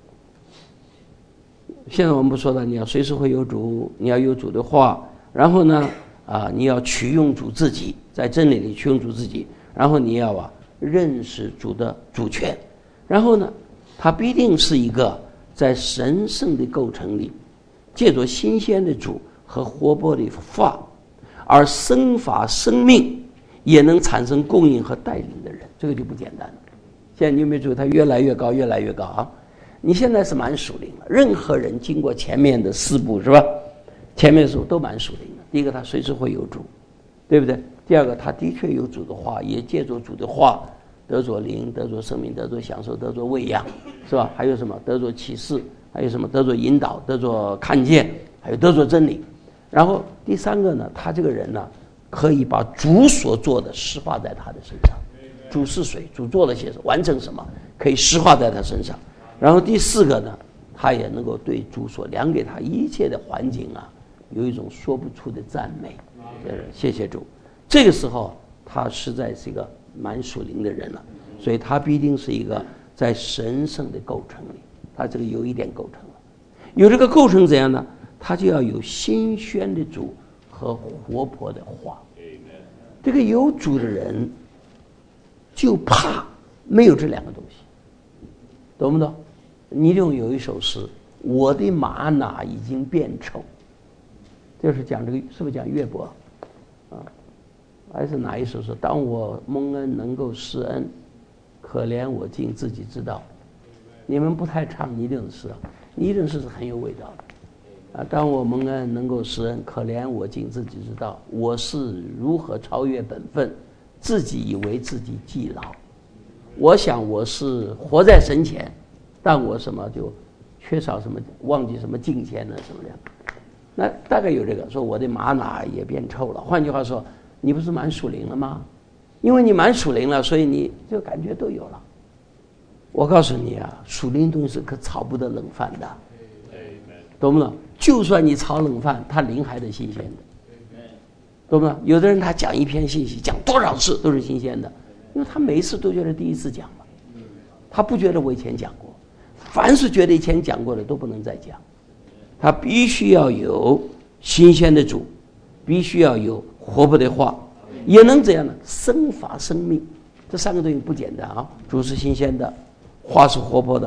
现在我们不说了，你要随时会有主，你要有主的话，然后呢，啊，你要取用主自己，在真理里取用主自己，然后你要啊认识主的主权，然后呢，他必定是一个。在神圣的构成里，借着新鲜的主和活泼的话，而生发生命，也能产生供应和带领的人，这个就不简单了。现在你有没有注意，他越来越高，越来越高啊！你现在是蛮属灵了，任何人经过前面的四步是吧？前面的四步都蛮属灵的。第一个，他随时会有主，对不对？第二个，他的确有主的话，也借着主的话。得着灵，得着生命，得着享受，得着喂养，是吧？还有什么？得着启示，还有什么？得着引导，得着看见，还有得着真理。然后第三个呢，他这个人呢，可以把主所做的实化在他的身上。主是谁？主做了些什么？完成什么？可以实化在他身上。然后第四个呢，他也能够对主所量给他一切的环境啊，有一种说不出的赞美。谢谢主。这个时候，他实在是一个。蛮属灵的人了，所以他必定是一个在神圣的构成里，他这个有一点构成了。有这个构成怎样呢？他就要有新鲜的主和活泼的话。这个有主的人就怕没有这两个东西，懂不懂？你用有一首诗，我的玛拿已经变臭，就是讲这个，是不是讲约伯啊？还是哪一首说？当我蒙恩能够施恩，可怜我竟自己知道。你们不太唱尼顿诗啊，尼顿诗是很有味道的啊。当我蒙恩能够施恩，可怜我竟自己知道，我是如何超越本分，自己以为自己记牢。我想我是活在神前，但我什么就缺少什么，忘记什么敬虔了什么的。那大概有这个说我的玛拿也变臭了。换句话说。你不是蛮属灵了吗？因为你蛮属灵了，所以你就感觉都有了。我告诉你啊，属灵东西可炒不得冷饭的，懂不懂？就算你炒冷饭，它灵还得新鲜的，懂不懂？有的人他讲一篇信息，讲多少次都是新鲜的，因为他每一次都觉得第一次讲嘛，他不觉得我以前讲过。凡是觉得以前讲过的都不能再讲，他必须要有新鲜的主，必须要有。活泼的话也能怎样呢？生发生命，这三个东西不简单啊！主是新鲜的，话是活泼的，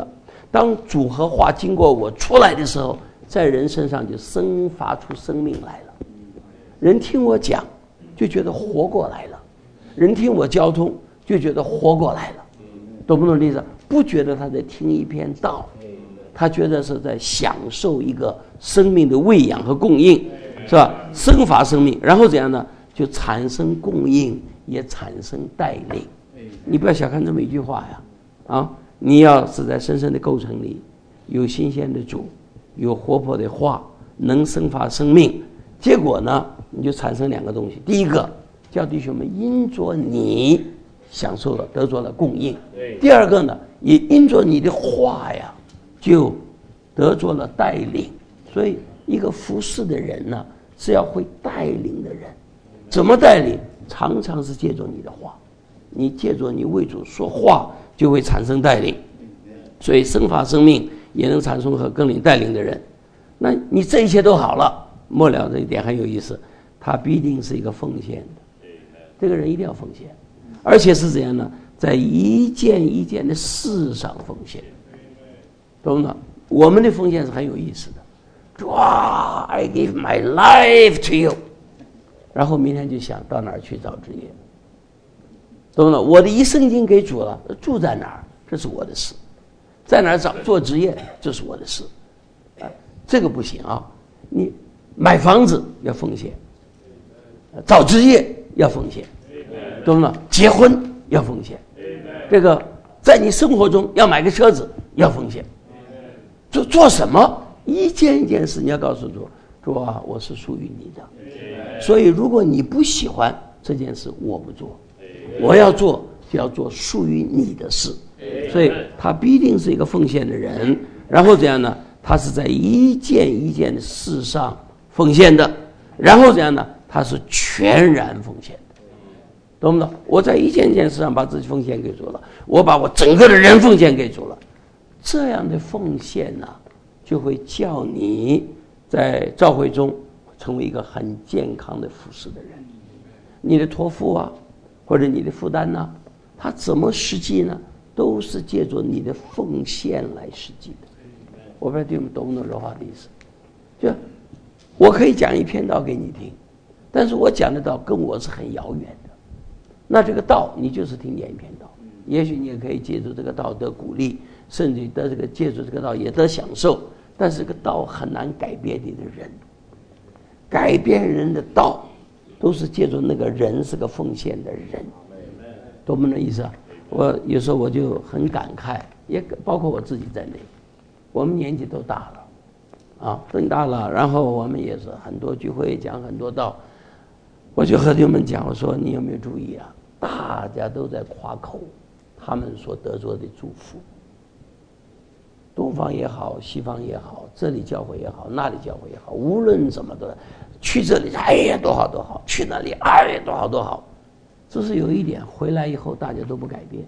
当主和话经过我出来的时候，在人身上就生发出生命来了。人听我讲，就觉得活过来了；人听我交通，就觉得活过来了。懂不懂意思？不觉得他在听一篇道，他觉得是在享受一个生命的喂养和供应，是吧？生发生命，然后怎样呢？就产生供应，也产生带领。你不要小看这么一句话呀，啊！你要是在深深的构成里有新鲜的主，有活泼的话，能生发生命，结果呢，你就产生两个东西。第一个叫弟兄们因着你享受了得着了供应，第二个呢，也因着你的话呀，就得着了带领。所以一个服侍的人呢，是要会带领的人。怎么带领？常常是借着你的话，你借着你为主说话，就会产生带领。所以生发生命也能产生和更领带领的人。那你这一切都好了，末了这一点很有意思，他必定是一个奉献的。这个人一定要奉献，而且是怎样呢？在一件一件的事上奉献，懂吗？我们的奉献是很有意思的。哇 I give my life to you， 然后明天就想到哪儿去找职业，懂吗？我的一生已经给主了，住在哪儿这是我的事，在哪儿找做职业这是我的事，啊，这个不行啊！你买房子要奉献，找职业要奉献，懂吗？结婚要奉献，这个在你生活中要买个车子要奉献，做做什么？一件一件事你要告诉主，主啊，我是属于你的。所以如果你不喜欢这件事，我不做，我要做就要做属于你的事。所以他必定是一个奉献的人，然后怎样呢？他是在一件一件的事上奉献的，然后怎样呢？他是全然奉献的，懂不懂？我在一件一件事上把自己奉献给主了，我把我整个的人奉献给主了，这样的奉献呢、啊，就会叫你在教会中成为一个很健康的服侍的人。你的托付啊，或者你的负担呢、啊，它怎么实际呢？都是借助你的奉献来实际的。我不知道你们懂不懂这话的意思？就我可以讲一篇道给你听，但是我讲的道跟我是很遥远的。那这个道你就是听见一篇道，也许你也可以借助这个道得鼓励，甚至得这个借助这个道也得享受。但是这个道很难改变你的人，改变人的道都是借助那个人是个奉献的人，懂不懂意思啊？我有时候我就很感慨，也包括我自己在内，我们年纪都大了，啊，更大了，然后我们也是很多聚会讲很多道，我就和弟兄们讲，我说你有没有注意啊？大家都在夸口他们所得着的祝福，东方也好，西方也好，这里教会也好，那里教会也好，无论什么都去这里，哎呀多好多好，去那里，哎呀多好多好。这是有一点，回来以后大家都不改变，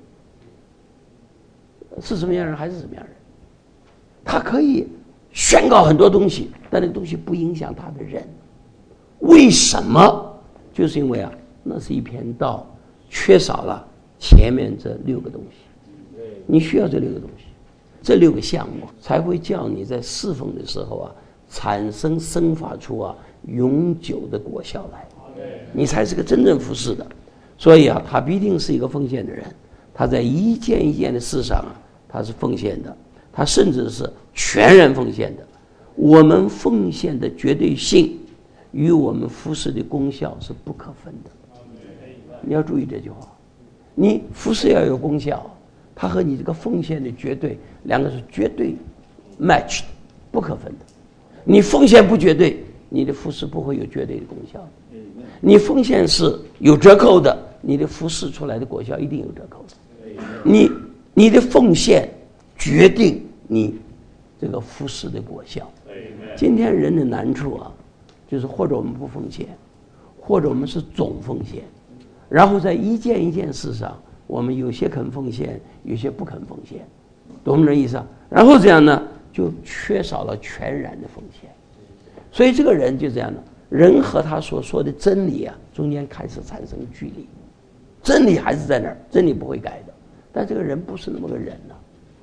是什么样人还是什么样人。他可以宣告很多东西，但那个东西不影响他的人。为什么？就是因为啊，那是一篇道，缺少了前面这六个东西。你需要这六个东西，这六个项目才会叫你在侍奉的时候啊，产生生发出啊永久的果效来，你才是个真正服侍的。所以啊，他必定是一个奉献的人，他在一件一件的事上啊，他是奉献的，他甚至是全然奉献的。我们奉献的绝对性与我们服侍的功效是不可分的，你要注意这句话。你服侍要有功效，它和你这个奉献的绝对两个是绝对 match 的，不可分的。你奉献不绝对，你的服侍不会有绝对的功效。你奉献是有折扣的，你的服侍出来的果效一定有折扣的。你你的奉献决定你这个服侍的果效。今天人的难处啊，就是或者我们不奉献，或者我们是总奉献，然后在一件一件事上，我们有些肯奉献，有些不肯奉献，懂不懂意思啊？然后这样呢，就缺少了全然的奉献。所以这个人就这样的。人和他所说的真理啊，中间开始产生距离。真理还是在那儿，真理不会改的，但这个人不是那么个人呢、啊。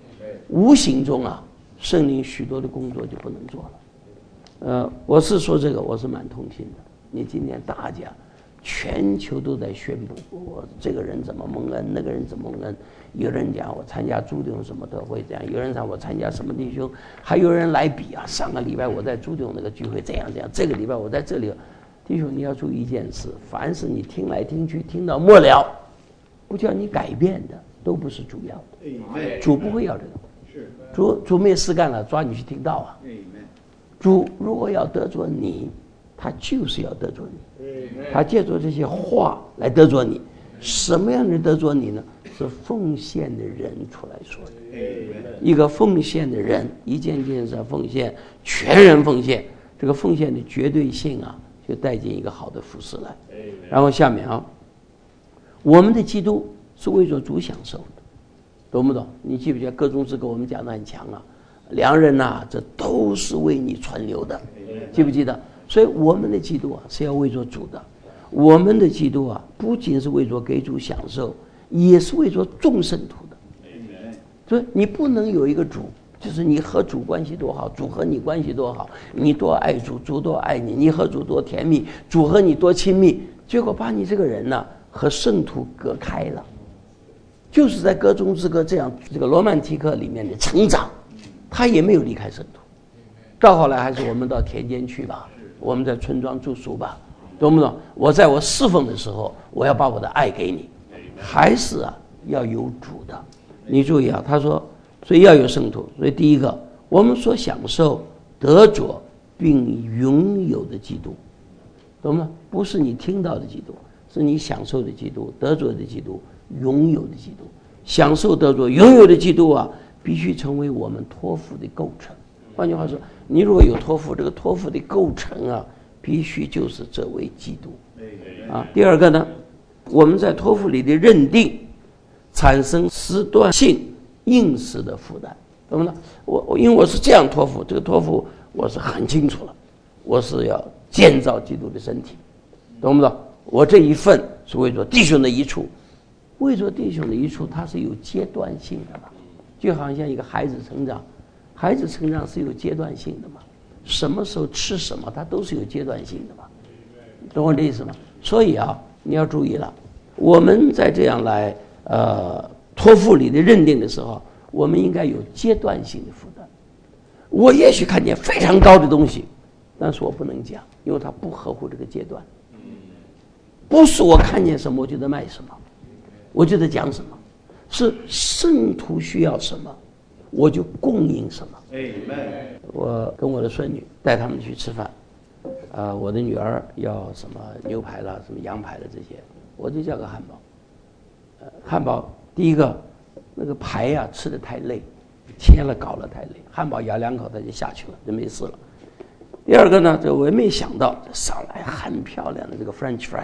无形中啊，圣灵许多的工作就不能做了。呃，我是说这个，我是蛮痛心的。你今天大家全球都在宣布，我这个人怎么蒙恩，那个人怎么蒙恩。有人讲我参加朱弟兄什么特会这样，有人讲我参加什么弟兄，还有人来比啊。上个礼拜我在朱弟兄那个聚会这样这样，这个礼拜我在这里。弟兄，你要注意一件事，凡是你听来听去，听到末了，不叫你改变的，都不是主要的。主不会要这个，主主没事干了，抓你去听道啊。主如果要得着你，他就是要得着你，他借助这些话来得着你。什么样的得着你呢？是奉献的人出来说的。一个奉献的人，一件件事奉献，全人奉献，这个奉献的绝对性啊，就带进一个好的服饰来。然后下面啊，我们的基督是为着主享受的，懂不懂？你记不记得各宗之歌我们讲的很强啊？良人呐、啊，这都是为你存留的，记不记得？所以我们的基督啊是要为着主的，我们的基督啊不仅是为着给主享受，也是为着众圣徒的。所以你不能有一个主，就是你和主关系多好，主和你关系多好，你多爱主，主多爱你，你和主多甜蜜，主和你多亲密，结果把你这个人呢、啊、和圣徒隔开了。就是在歌中之歌这样这个罗曼蒂克里面的成长，他也没有离开圣徒。到后来还是我们到田间去吧，我们在村庄住宿吧，懂不懂？我在我侍奉的时候，我要把我的爱给你，还是啊要有主的。你注意啊，他说，所以要有圣徒。所以第一个，我们所享受得着并拥有的基督，懂吗？不是你听到的基督，是你享受的基督，得着的基督，拥有的基督。享受得着拥有的基督啊，必须成为我们托付的构成。换句话说，你如果有托付，这个托付的构成啊，必须就是这位基督啊。第二个呢，我们在托付里的认定产生时段性应时的负担，懂吗？我我因为我是这样托付，这个托付我是很清楚了，我是要建造基督的身体，懂不懂？我这一份是为着弟兄的益处，为着弟兄的益处，它是有阶段性的嘛，就好像一个孩子成长，孩子成长是有阶段性的嘛，什么时候吃什么，它都是有阶段性的嘛，懂我的意思吗？所以啊，你要注意了，我们在这样来呃托付里的认定的时候，我们应该有阶段性的负担。我也许看见非常高的东西，但是我不能讲，因为它不合乎这个阶段。不是我看见什么我就得卖什么，我就得讲什么，是圣徒需要什么，我就供应什么。我跟我的孙女带他们去吃饭，呃，我的女儿要什么牛排啦，什么羊排的这些，我就叫个汉堡。呃，汉堡第一个那个排呀、啊、吃的太累，切了搞了太累，汉堡咬两口它就下去了，就没事了。第二个呢，这我也没想到上来很漂亮的这个 French fry。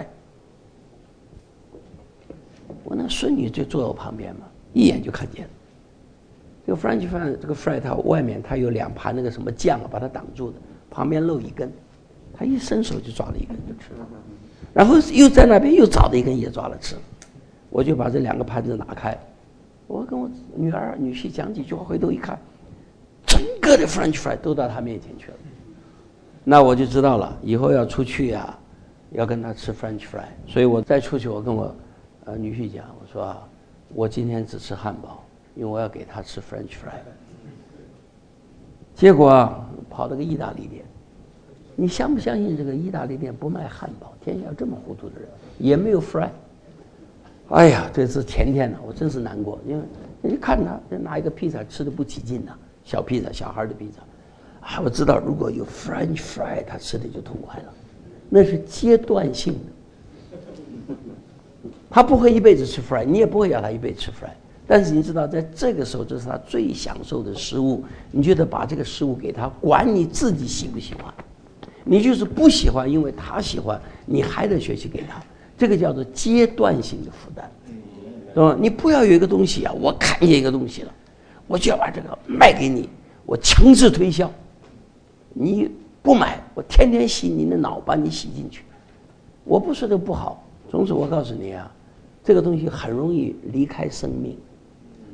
我那孙女就坐在我旁边嘛，一眼就看见了。这个 French fry， 这个 fry 它外面它有两盘那个什么酱啊，把它挡住的，旁边露一根，他一伸手就抓了一根就吃了，然后又在那边又找了一根也抓了吃了。我就把这两个盘子拿开，我跟我女儿女婿讲几句话，回头一看，整个的 French fry 都到他面前去了。那我就知道了，以后要出去啊，要跟他吃 French fry。所以我再出去，我跟我呃女婿讲，我说啊，我今天只吃汉堡，因为我要给他吃 French fry。结果啊，跑了个意大利店。你相不相信这个意大利店不卖汉堡？天下有这么糊涂的人，也没有 fry。哎呀，这是前天呢，我真是难过，因为你看他拿一个披萨吃的不起劲呐，小披萨，小孩的披萨。啊，我知道如果有 French fry， 他吃的就痛快了，那是阶段性的。他不会一辈子吃 fry， 你也不会要他一辈子吃 fry。但是你知道，在这个时候，这是他最享受的食物，你就得把这个食物给他，管你自己喜不喜欢。你就是不喜欢，因为他喜欢，你还得学习给他。这个叫做阶段性的负担，懂吗？你不要有一个东西啊，我看见一个东西了，我就要把这个卖给你，我强制推销。你不买，我天天洗你的脑，把你洗进去。我不说这不好，总之我告诉你啊，这个东西很容易离开生命。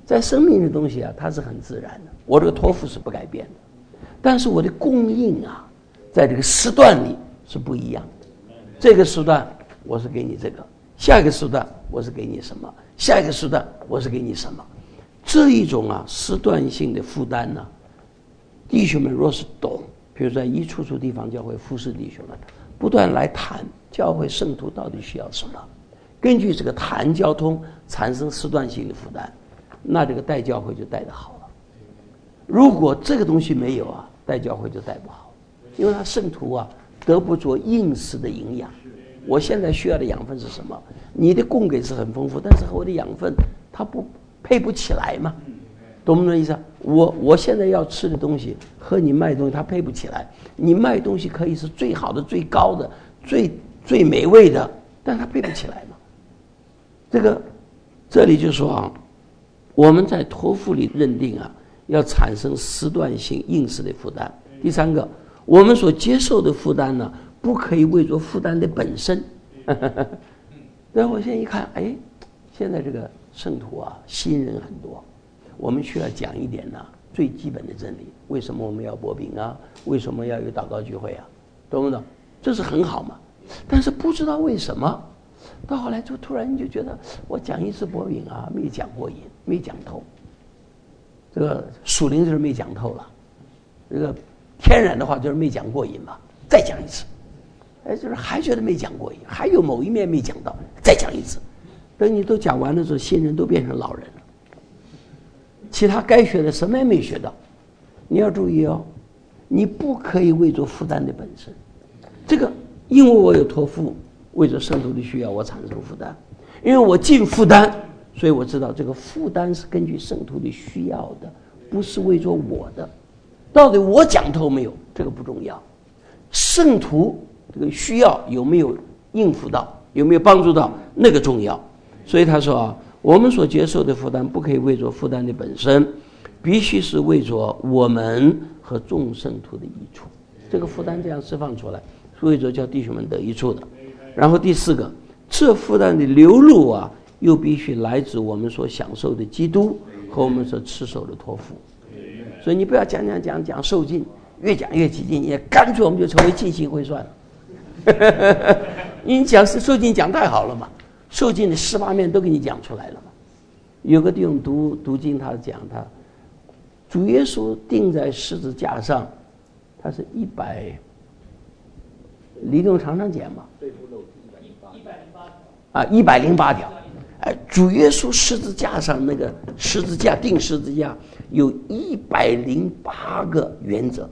在生命的东西啊，它是很自然的，我这个托付是不改变的，但是我的供应啊，在这个时段里是不一样的。这个时段我是给你这个，下一个时段我是给你什么，下一个时段我是给你什么，这一种啊时段性的负担呢，弟兄们若是懂，比如在一处处地方教会服侍弟兄们，不断来谈教会圣徒到底需要什么，根据这个谈交通产生时段性的负担，那这个带教会就带得好了。如果这个东西没有啊，带教会就带不好，因为他圣徒啊得不着应时的营养。我现在需要的养分是什么？你的供给是很丰富，但是和我的养分它不配不起来嘛，懂不懂意思啊？我我现在要吃的东西和你卖的东西它配不起来。你卖东西可以是最好的、最高的、最最美味的，但它配不起来嘛。这个这里就说啊，我们在托付里认定啊，要产生时段性应时的负担。第三个，我们所接受的负担呢，不可以为着负担的本身。然后我现在一看，哎，现在这个圣徒啊，新人很多，我们需要讲一点呢最基本的真理。为什么我们要擘饼啊？为什么要有祷告聚会啊？懂不懂？这是很好嘛。但是不知道为什么，到后来就突然就觉得，我讲一次擘饼啊，没讲过瘾，没讲透。这个属灵就是没讲透了，这个天然的话就是没讲过瘾嘛，再讲一次。哎，就是还觉得没讲过瘾，还有某一面没讲到，再讲一次。等你都讲完的时候，新人都变成老人了，其他该学的什么也没学到。你要注意哦，你不可以为着负担的本身。这个，因为我有托付，为着圣徒的需要，我产生负担。因为我尽负担，所以我知道这个负担是根据圣徒的需要的，不是为着我的。到底我讲透没有，这个不重要。圣徒这个需要有没有应付到，有没有帮助到，那个重要。所以他说啊，我们所接受的负担不可以为着负担的本身，必须是为着我们和众圣徒的益处。这个负担这样释放出来，是为着叫弟兄们得益处的。然后第四个，这负担的流露啊，又必须来自我们所享受的基督和我们所持守的托付。所以你不要讲讲讲讲受尽，越讲越激进，也干脆我们就成为尽兴会算了。你讲受尽讲太好了嘛，受尽的十八面都给你讲出来了嘛。有个弟兄读读经，他讲他主耶稣钉在十字架上，他是一百，离动常常讲嘛，啊，一百零八条。哎，主耶稣十字架上那个十字架钉十字架有一百零八个原则。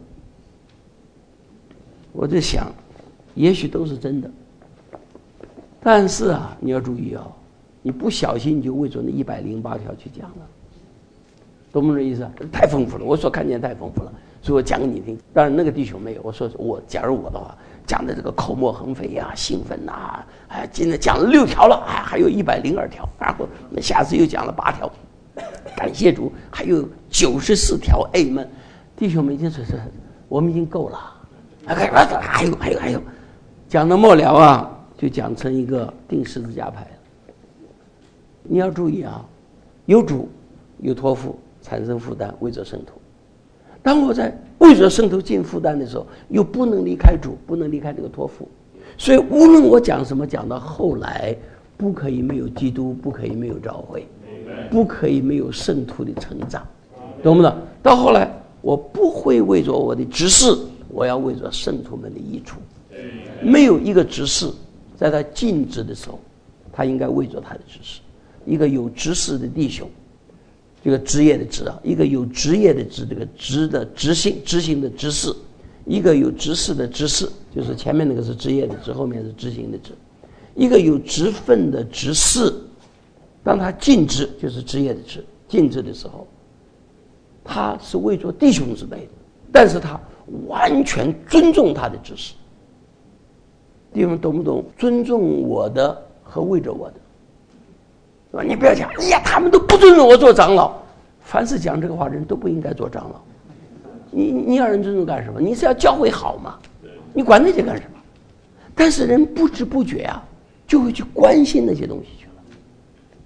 我在想，也许都是真的，但是啊，你要注意哦，你不小心你就为着那一百零八条去讲了，懂不懂意思？太丰富了，我所看见太丰富了，所以我讲给你听。当然那个弟兄没有，我说我假如我的话，讲的这个口沫横飞呀、啊，兴奋呐、啊，哎，今天讲了六条了，哎，还有一百零二条，然后下次又讲了八条，感谢主，还有九十四条。哎们，弟兄们已经说是我们已经够了，还有还有还有还有，讲到末了啊，就讲成一个钉十字架牌了。你要注意啊，有主有托付，产生负担，为着圣徒。当我在为着圣徒尽负担的时候，又不能离开主，不能离开这个托付。所以无论我讲什么，讲到后来，不可以没有基督，不可以没有教会，不可以没有圣徒的成长，懂不懂？到后来，我不会为着我的执事，我要为着圣徒们的益处。没有一个执事在他尽职的时候，他应该为着他的执事。一个有执事的弟兄，这个职业的职啊，一个有职业的职，这个职的执行执行的执事，一个有执事的执事，就是前面那个是职业的职，后面是执行的职。一个有职分的执事，当他尽职，就是职业的职，尽职的时候，他是为着弟兄之辈的，但是他完全尊重他的执事。弟兄们懂不懂？尊重我的和为着我的。你不要讲，哎呀，他们都不尊重我做长老。凡是讲这个话的人都不应该做长老。你你要人尊重干什么？你是要教会好嘛？你管那些干什么？但是人不知不觉啊，就会去关心那些东西去了。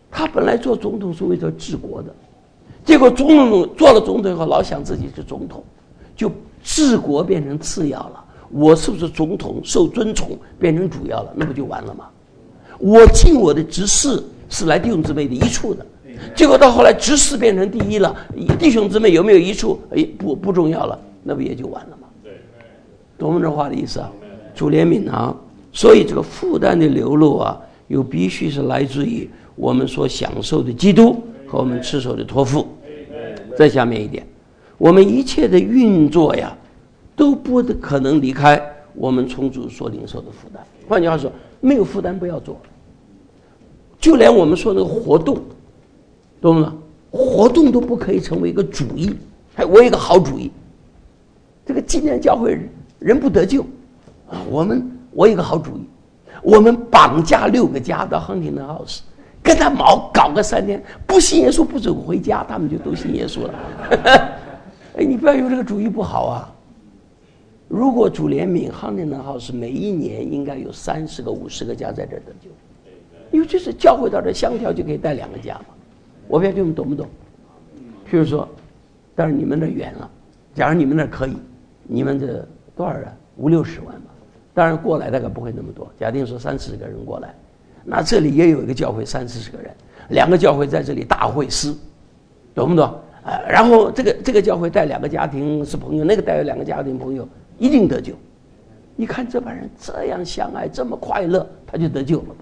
他本来做总统是为了治国的，结果总统做了总统以后，老想自己是总统，就治国变成次要了。我是不是总统受尊崇变成主要了，那不就完了吗？我尽我的职事是来弟兄姊妹的益处的，结果到后来职事变成第一了，弟兄姊妹有没有益处，哎，不不重要了，那不也就完了吗？懂我们这话的意思啊？主怜悯啊！所以这个负担的流露啊，又必须是来自于我们所享受的基督和我们持守的托付。再下面一点，我们一切的运作呀，都不可能离开我们从主所领受的负担。换句话说，没有负担不要做。就连我们说那个活动，懂吗？活动都不可以成为一个主义。还我有一个好主意，这个今年教会人不得救啊，我们我有一个好主意，我们绑架六个家到 Huntington House， 跟他毛搞个三天，不信耶稣不准回家，他们就都信耶稣了。哎，你不要以为这个主意不好啊。如果主怜悯 Huntington House 每一年应该有三十个五十个家在这儿得救，因为这是教会到这相调就可以带两个家嘛。我不知道你们懂不懂？譬如说，当然你们那远了，假如你们那可以，你们这多少人？五六十万吧。当然过来大概不会那么多，假定说三四十个人过来，那这里也有一个教会三四十个人，两个教会在这里大会师，懂不懂？呃，然后这个这个教会带两个家庭是朋友，那个带有两个家庭朋友，一定得救。你看这帮人这样相爱，这么快乐，他就得救了嘛。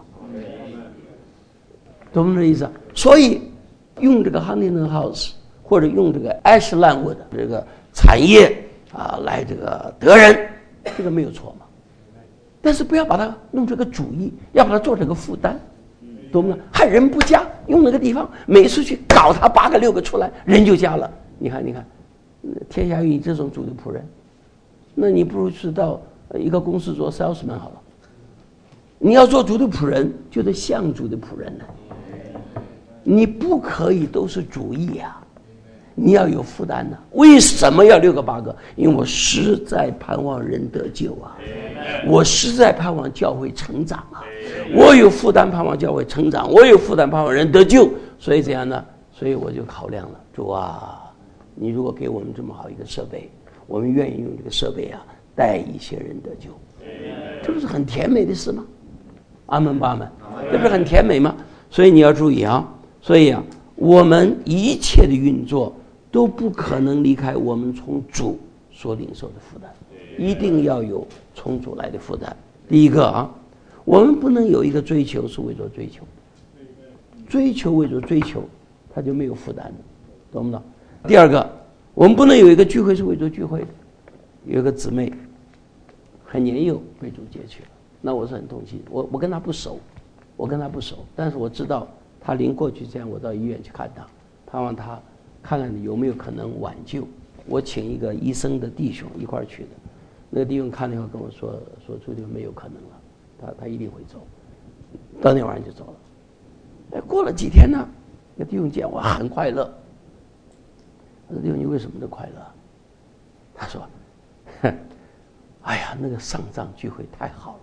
懂不懂这意思？所以用这个 Huntington House 或者用这个 Ashlandwood 这个产业啊来这个得人，这个没有错嘛。但是不要把它弄成个主义，要把它做成个负担，懂吗？害人不佳，用那个地方每次去搞他八个六个出来，人就佳了。你看，你看，天下有你这种主的仆人，那你不如去到一个公司做 salesman 好了。你要做主的仆人，就得像主的仆人呢。你不可以都是主义呀、啊，你要有负担的。为什么要六个八个？因为我实在盼望人得救啊，我实在盼望教会成长啊，我有负担盼望教会成长，我有负担盼望人得救。所以怎样呢？所以我就考量了，主啊，你如果给我们这么好一个设备，我们愿意用这个设备啊，带一些人得救，这不是很甜美的事吗？阿门吧阿门，这不是很甜美吗？所以你要注意啊。所以啊，我们一切的运作都不可能离开我们从主所领受的负担，一定要有从主来的负担。第一个啊，我们不能有一个追求是为了追求，追求为了追求，它就没有负担的，懂不懂？第二个，我们不能有一个聚会是为了聚会的。有一个姊妹很年幼被主接去了，那我是很痛心。我我跟她不熟，我跟她不熟，但是我知道。他临过去这样，我到医院去看他，盼望他看看有没有可能挽救。我请一个医生的弟兄一块儿去的，那个弟兄看了以后跟我说说朱弟兄没有可能了，他他一定会走。当天晚上就走了。哎，过了几天呢，那弟兄见我很快乐。我说弟兄你为什么都快乐？他说，哎呀，那个上葬聚会太好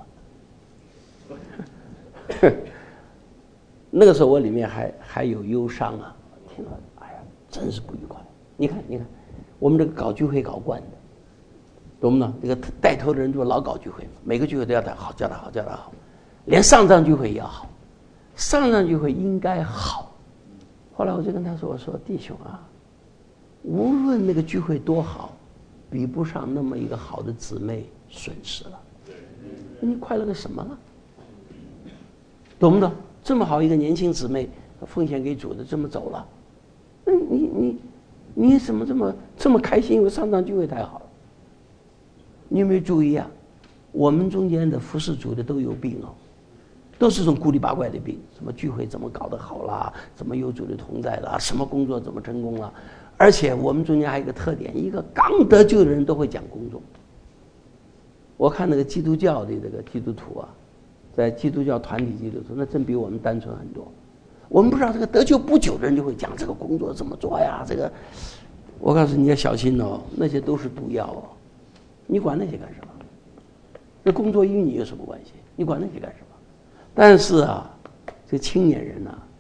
了。那个时候我里面还还有忧伤啊，听了，哎呀，真是不愉快。你看，你看，我们这个搞聚会搞惯的，懂不懂？这个带头的人就老搞聚会，每个聚会都要带好，叫他好，叫他好，连上葬聚会也要好，上葬聚会应该好。后来我就跟他说：“我说弟兄啊，无论那个聚会多好，比不上那么一个好的姊妹损失了。你快乐个什么了？懂不懂？”这么好一个年轻姊妹，奉献给主的，这么走了，那你你你怎么这么这么开心？因为上葬聚会太好了。你有没有注意啊？我们中间的服侍主的都有病哦，都是这种古里八怪的病，什么聚会怎么搞得好啦，怎么有主的同在啦，什么工作怎么成功啦。而且我们中间还有一个特点，一个刚得救的人都会讲工作。我看那个基督教的这个基督徒啊。在基督教团体基督徒，那真比我们单纯很多。我们不知道这个得救不久的人就会讲这个工作怎么做呀？这个，我告诉你要小心哦，那些都是毒药哦。你管那些干什么？那工作与你有什么关系？你管那些干什么？但是啊，这青年人啊，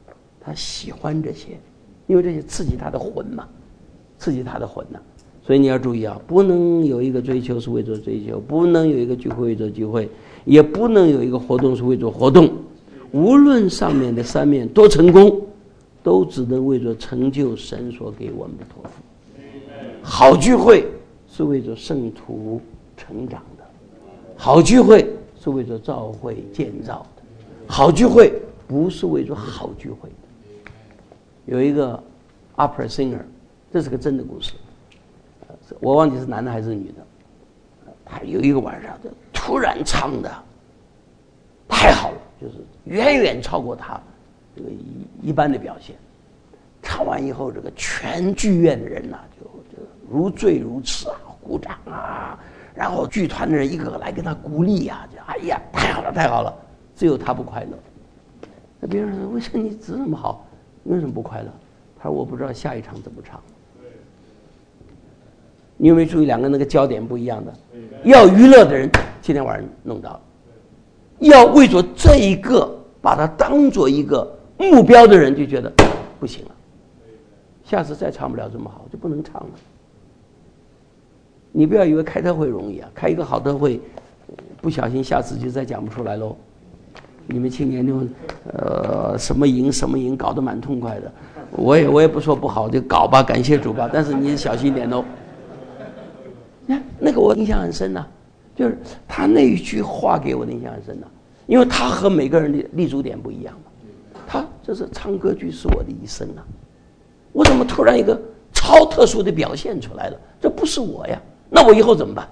他喜欢这些，因为这些刺激他的魂嘛，刺激他的魂呐、啊。所以你要注意啊，不能有一个追求是为做追求，不能有一个聚会为做聚会，也不能有一个活动是为做活动。无论上面的三面多成功，都只能为着成就神所给我们的托付。好聚会是为着圣徒成长的，好聚会是为着教会建造的，好聚会不是为着好聚会的。有一个 opera singer， 这是个真的故事，我忘记是男的还是女的。他有一个晚上突然唱的太好了，就是远远超过他这个一一般的表现。唱完以后，这个全剧院的人呐、啊，就就如醉如痴啊，鼓掌啊，然后剧团的人一个个来跟他鼓励啊，就哎呀，太好了，太好了。只有他不快乐。那别人说：“为什么你只这么好，你为什么不快乐？”他说：“我不知道下一场怎么唱。”你有没有注意两个那个焦点不一样的？要娱乐的人今天晚上弄到了，要为着这一个把它当做一个目标的人就觉得不行了，下次再唱不了这么好就不能唱了。你不要以为开特会容易啊，开一个好特会，不小心下次就再讲不出来喽。你们青年那种呃什么营什么营搞得蛮痛快的，我也我也不说不好，就搞吧，感谢主吧，但是你小心一点哦。那个我印象很深呐、啊，就是他那一句话给我的印象很深呐、啊，因为他和每个人的立足点不一样嘛。他就是唱歌剧是我的一生啊，我怎么突然一个超特殊的表现出来了？这不是我呀，那我以后怎么办？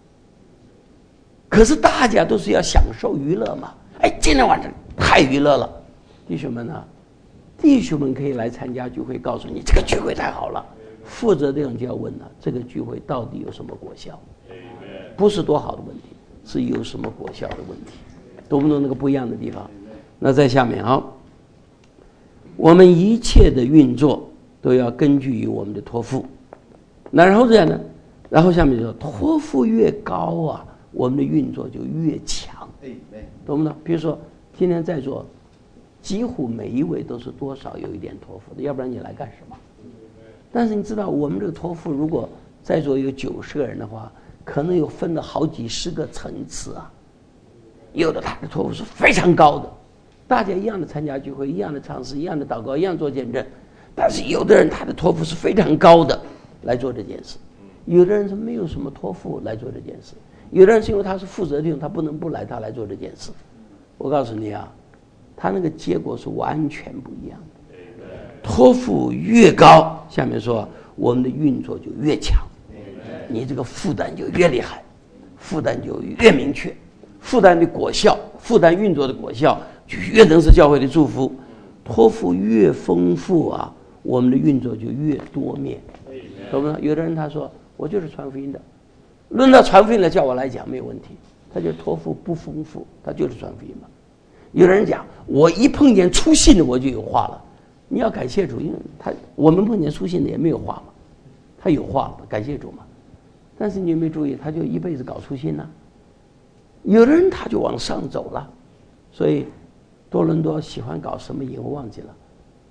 可是大家都是要享受娱乐嘛，哎，今天晚上太娱乐了，弟兄们啊，弟兄们可以来参加聚会，告诉你这个聚会太好了。负责的人就要问了、啊，这个聚会到底有什么果效？不是多好的问题，是有什么果效的问题，懂不懂那个不一样的地方？那在下面啊，我们一切的运作都要根据于我们的托付。那然后这样呢？然后下面就说，托付越高啊，我们的运作就越强，懂不懂？比如说今天在座，几乎每一位都是多少有一点托付的，要不然你来干什么？但是你知道，我们这个托付，如果在座有九十个人的话，可能有分了好几十个层次啊。有的他的托付是非常高的，大家一样的参加聚会，一样的尝试，一样的祷告，一样做见证。但是有的人他的托付是非常高的来做这件事，有的人是没有什么托付来做这件事，有的人是因为他是负责的，他不能不来，他来做这件事。我告诉你啊，他那个结果是完全不一样的。托付越高，下面说我们的运作就越强，你这个负担就越厉害，负担就越明确，负担的果效，负担运作的果效就越能是教会的祝福。托付越丰富啊，我们的运作就越多面，懂不懂？有的人他说我就是传福音的，论到传福音来叫我来讲没有问题，他就托付不丰富，他就是传福音嘛。有的人讲我一碰见出信的我就有话了。你要感谢主，因为他我们碰见书信的也没有话嘛，他有话了，感谢主嘛。但是你有没有注意，他就一辈子搞书信呢、啊？有的人他就往上走了，所以多伦多喜欢搞什么营我忘记了，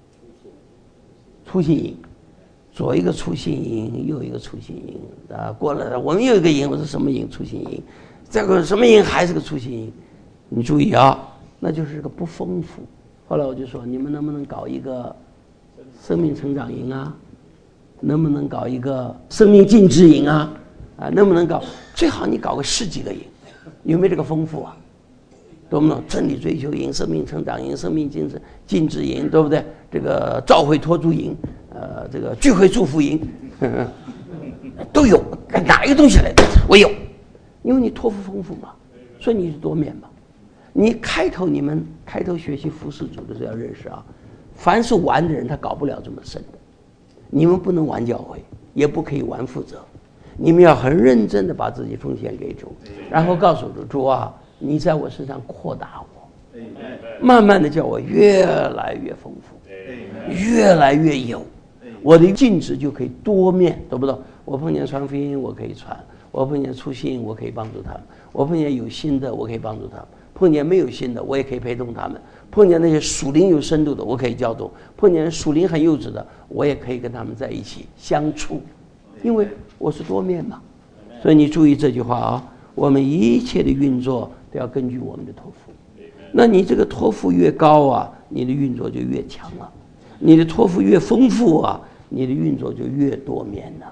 出信营，左一个出信营，右一个出信营啊，过了我们又一个营，我说什么营？出信营，这个什么营还是个出信营，你注意啊，那就是个不丰富。后来我就说，你们能不能搞一个生命成长营啊？能不能搞一个生命进制营啊？啊，能不能搞？最好你搞个十几个营，有没有这个丰富啊？懂不懂？真理追求营、生命成长营、生命进制进制营，对不对？这个召会托住营，呃，这个聚会祝福营，呵呵都有。哪一个东西来？我有，因为你托付丰富嘛，所以你是多面嘛。你开头你们开头学习服侍主的时候要认识啊，凡是玩的人他搞不了这么深的，你们不能玩教会，也不可以玩负责，你们要很认真的把自己奉献给主，然后告诉主，主啊，你在我身上扩大我，慢慢的叫我越来越丰富，越来越有，我的尽职就可以多面，懂不懂？我碰见传福音我可以传，我碰见出信我可以帮助他们，我碰见有心的我可以帮助他们， 碰见没有心的，我也可以陪同他们；碰见那些属灵有深度的，我可以教导；碰见属灵很幼稚的，我也可以跟他们在一起相处，因为我是多面嘛。所以你注意这句话啊，我们一切的运作都要根据我们的托付。那你这个托付越高啊，你的运作就越强了；你的托付越丰富啊，你的运作就越多面了。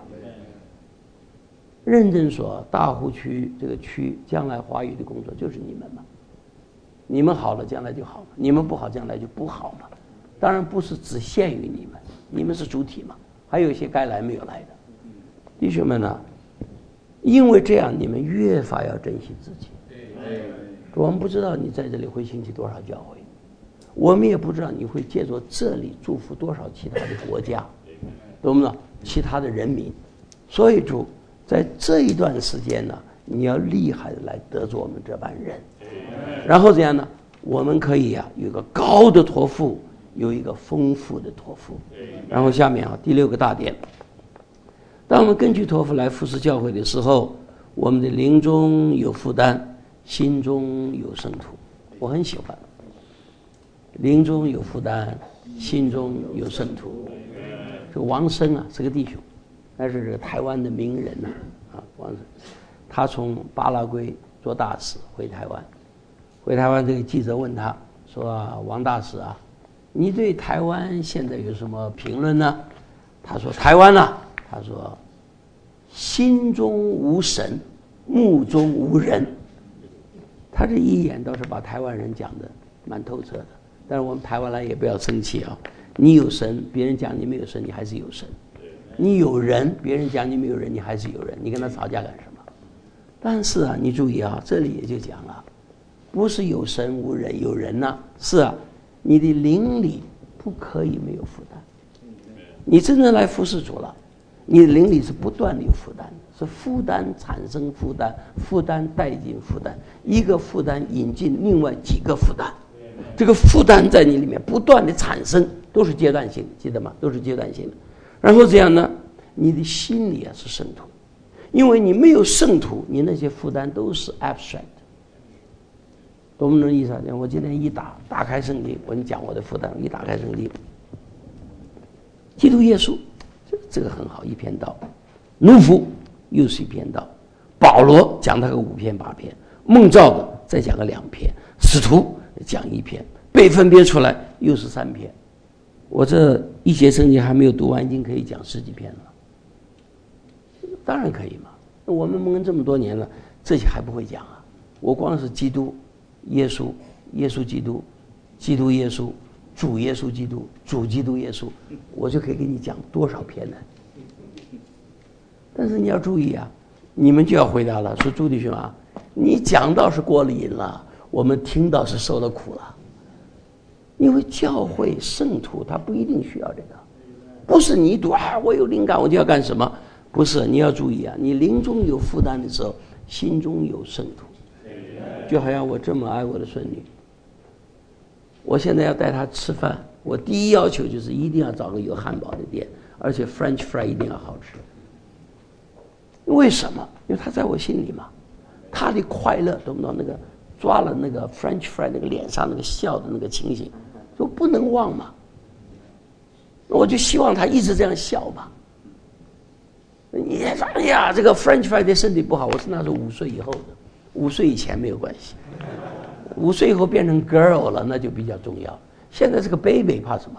认真说，大湖区这个区将来华语的工作就是你们嘛，你们好了将来就好了，你们不好将来就不好嘛。当然不是只限于你们，你们是主体嘛，还有一些该来没有来的弟兄们呢。因为这样你们越发要珍惜自己。我们不知道你在这里会兴起多少教会，我们也不知道你会借着这里祝福多少其他的国家，懂不懂？其他的人民。所以主在这一段时间呢，你要厉害的来得罪我们这班人，然后怎样呢？我们可以啊有一个高的托付，有一个丰富的托付。然后下面啊第六个大点，当我们根据托付来服侍教会的时候，我们的灵中有负担，心中有圣徒。我很喜欢灵中有负担，心中有圣徒。这个王生啊是个弟兄，他是这个台湾的名人呐、啊，啊，王生，他从巴拉圭做大使回台湾，回台湾这个记者问他说、啊：“王大使啊，你对台湾现在有什么评论呢？”他说：“台湾啊，他说心中无神，目中无人。”他这一眼倒是把台湾人讲的蛮透彻的。但是我们台湾人也不要生气啊！你有神，别人讲你没有神，你还是有神；你有人，别人讲你没有人，你还是有人。你跟他吵架干什么？但是啊，你注意啊，这里也就讲了，不是有神无人，有人呐、啊。是啊，你的灵里不可以没有负担。你真正来服侍主了，你的灵里是不断的有负担的，是负担产生负担，负担带进负担，一个负担引进另外几个负担。这个负担在你里面不断的产生，都是阶段性的，记得吗？都是阶段性的。然后这样呢，你的心里啊是圣徒，因为你没有圣徒，你那些负担都是 abstract。懂不懂意思啊？我今天一打打开圣经，我讲我的负担，一打开圣经，基督耶稣，这这个很好，一篇道；奴仆又是一篇道；保罗讲他个五篇八篇，孟照的再讲个两篇，使徒讲一篇，被分别出来又是三篇。我这一节圣经还没有读完，已经可以讲十几篇了。当然可以嘛，我们蒙恩这么多年了，这些还不会讲啊？我光是基督、耶稣、耶稣基督、基督耶稣、主耶稣基督、主基督耶稣，我就可以给你讲多少篇呢？但是你要注意啊，你们就要回答了，说朱弟兄啊，你讲到是过了瘾了，我们听到是受了苦了。因为教会圣徒他不一定需要这个，不是你读啊，我有灵感我就要干什么，不是。你要注意啊，你灵中有负担的时候，心中有圣徒。就好像我这么爱我的孙女，我现在要带她吃饭，我第一要求就是一定要找个有汉堡的店，而且 French fry 一定要好吃。为什么？因为她在我心里嘛，她的快乐，懂不懂？那个抓了那个 French fry 那个脸上那个笑的那个情形，就不能忘嘛。我就希望她一直这样笑嘛。你说哎呀，这个 French fry 对身体不好，我是那时候五岁以后的，五岁以前没有关系，五岁以后变成 girl 了，那就比较重要。现在这个 baby 怕什么？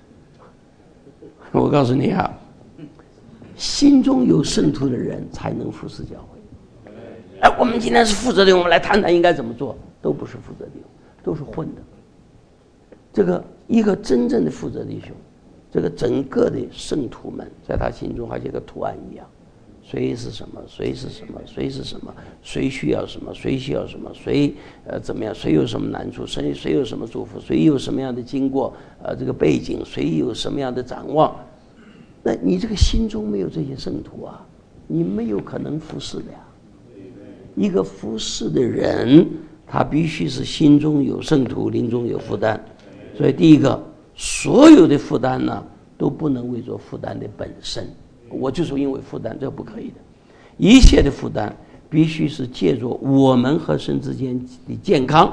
我告诉你啊，心中有圣徒的人才能服侍教会。哎，我们今天是负责的，我们来谈谈应该怎么做，都不是负责的，都是混的。这个一个真正的负责弟兄，这个整个的圣徒们在他心中好像一个图案一样，谁是什么，谁是什么，谁是什么，谁需要什么，谁需要什么，谁呃怎么样，谁有什么难处，谁谁有什么祝福，谁有什么样的经过，呃这个背景，谁有什么样的展望。那你这个心中没有这些圣徒啊，你没有可能服侍的呀。一个服侍的人，他必须是心中有圣徒，灵中有负担。所以第一个，所有的负担呢都不能为作负担的本身，我就是因为负担，这不可以的。一切的负担必须是借助我们和神之间的健康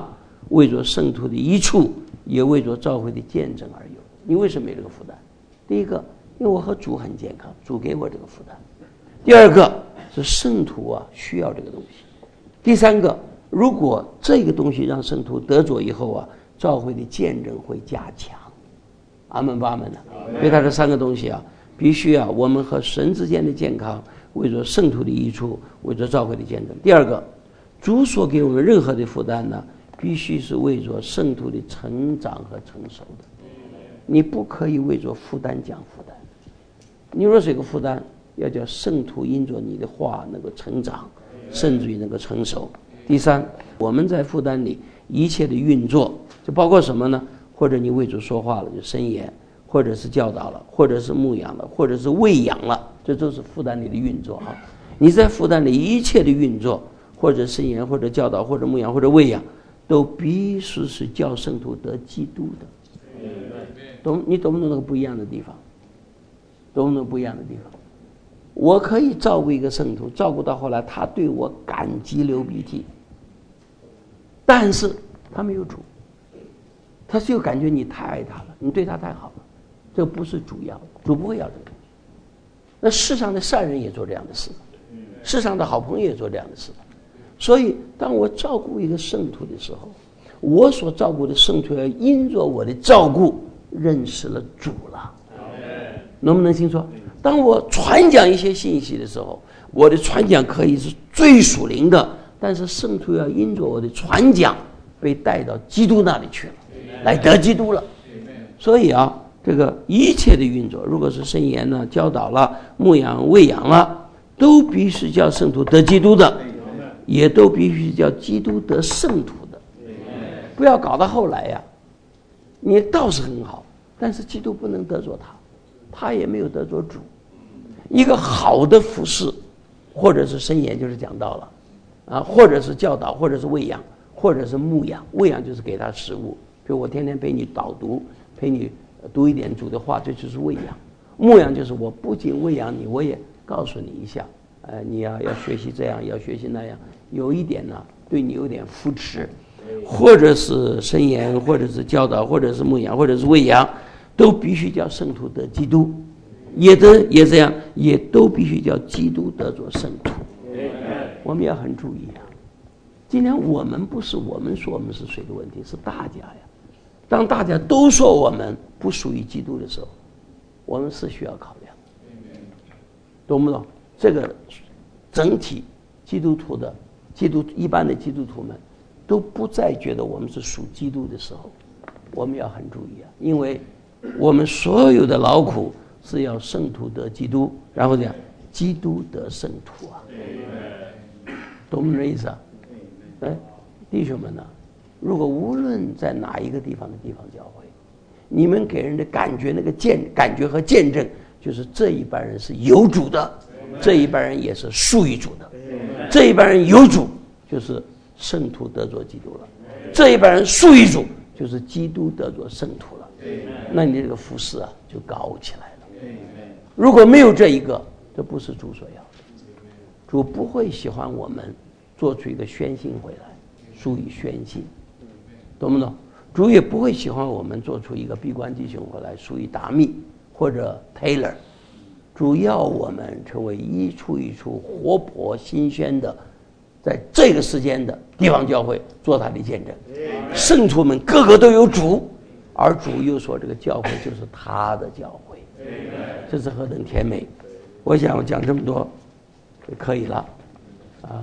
为着圣徒的益处，也为着教会的见证而有。你为什么没这个负担？第一个，因为我和主很健康，主给我这个负担。第二个是圣徒啊需要这个东西。第三个，如果这个东西让圣徒得着以后啊，教会的见证会加强。阿门吧，阿门的。所以他这三个东西啊，必须啊，我们和神之间的健康，为着圣徒的益处，为着教会的见证。第二个，主所给我们任何的负担呢，必须是为着圣徒的成长和成熟的。你不可以为着负担讲负担。你若是有个负担，要叫圣徒因着你的话能够成长，甚至于能够成熟。第三，我们在负担里一切的运作，就包括什么呢？或者你为主说话了，就申言，或者是教导了，或者是牧养了，或者是喂养了，这都是负担里的运作啊。你在负担里一切的运作，或者申言，或者教导，或者牧养，或者喂养，都必须是叫圣徒得基督的。懂？你懂不懂那个不一样的地方？懂不懂不一样的地方？我可以照顾一个圣徒，照顾到后来他对我感激流鼻涕，但是他没有主，他就感觉你太爱他了，你对他太好了，这不是主要，主不会要这个东西。那世上的善人也做这样的事，世上的好朋友也做这样的事。所以当我照顾一个圣徒的时候，我所照顾的圣徒要因着我的照顾认识了主了。能不能清楚？当我传讲一些信息的时候，我的传讲可以是最属灵的，但是圣徒要因着我的传讲被带到基督那里去了，来得基督了。所以啊，这个一切的运作，如果是申言呢、教导了、牧养、喂养了，都必须叫圣徒得基督的，也都必须叫基督得圣徒的。不要搞到后来呀、啊，你倒是很好，但是基督不能得着他，他也没有得着主。一个好的服侍，或者是申言，就是讲道了啊，或者是教导，或者是喂养，或者是牧养。喂养就是给他食物，比如我天天陪你导读，陪你读一点主的话，这就是喂养。牧养就是我不仅喂养你，我也告诉你一下，呃，你要要学习这样，要学习那样，有一点呢，对你有点扶持，或者是申言，或者是教导，或者是牧养，或者是喂养，都必须叫圣徒得基督。也得也这样，也都必须叫基督得着圣徒。我们要很注意啊！今天我们不是我们说我们是谁的问题，是大家呀。当大家都说我们不属于基督的时候，我们是需要考量，懂不懂？这个整体基督徒的基督一般的基督徒们都不再觉得我们是属基督的时候，我们要很注意啊！因为我们所有的劳苦是要圣徒得基督，然后这样基督得圣徒啊，懂不懂这意思啊？哎，弟兄们呢、啊，如果无论在哪一个地方的地方教会，你们给人的感觉那个见感觉和见证，就是这一班人是有主的，这一班人也是属于主的，这一班人有主就是圣徒得着基督了，这一班人属于主就是基督得着圣徒了，那你这个服事啊就高起来了。如果没有这一个，这不是主所要的。主不会喜欢我们做出一个宣信回来，属于宣信，懂不懂？主也不会喜欢我们做出一个闭关弟兄回来，属于达密或者 Taylor。主要我们成为一处一处活泼新鲜的，在这个时间的地方教会做他的见证。圣徒们个个都有主，而主又说这个教会就是他的教会，这是何等甜美！我想我讲这么多就可以了啊，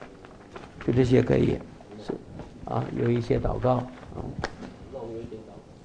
就这些可以是啊，有一些祷告啊。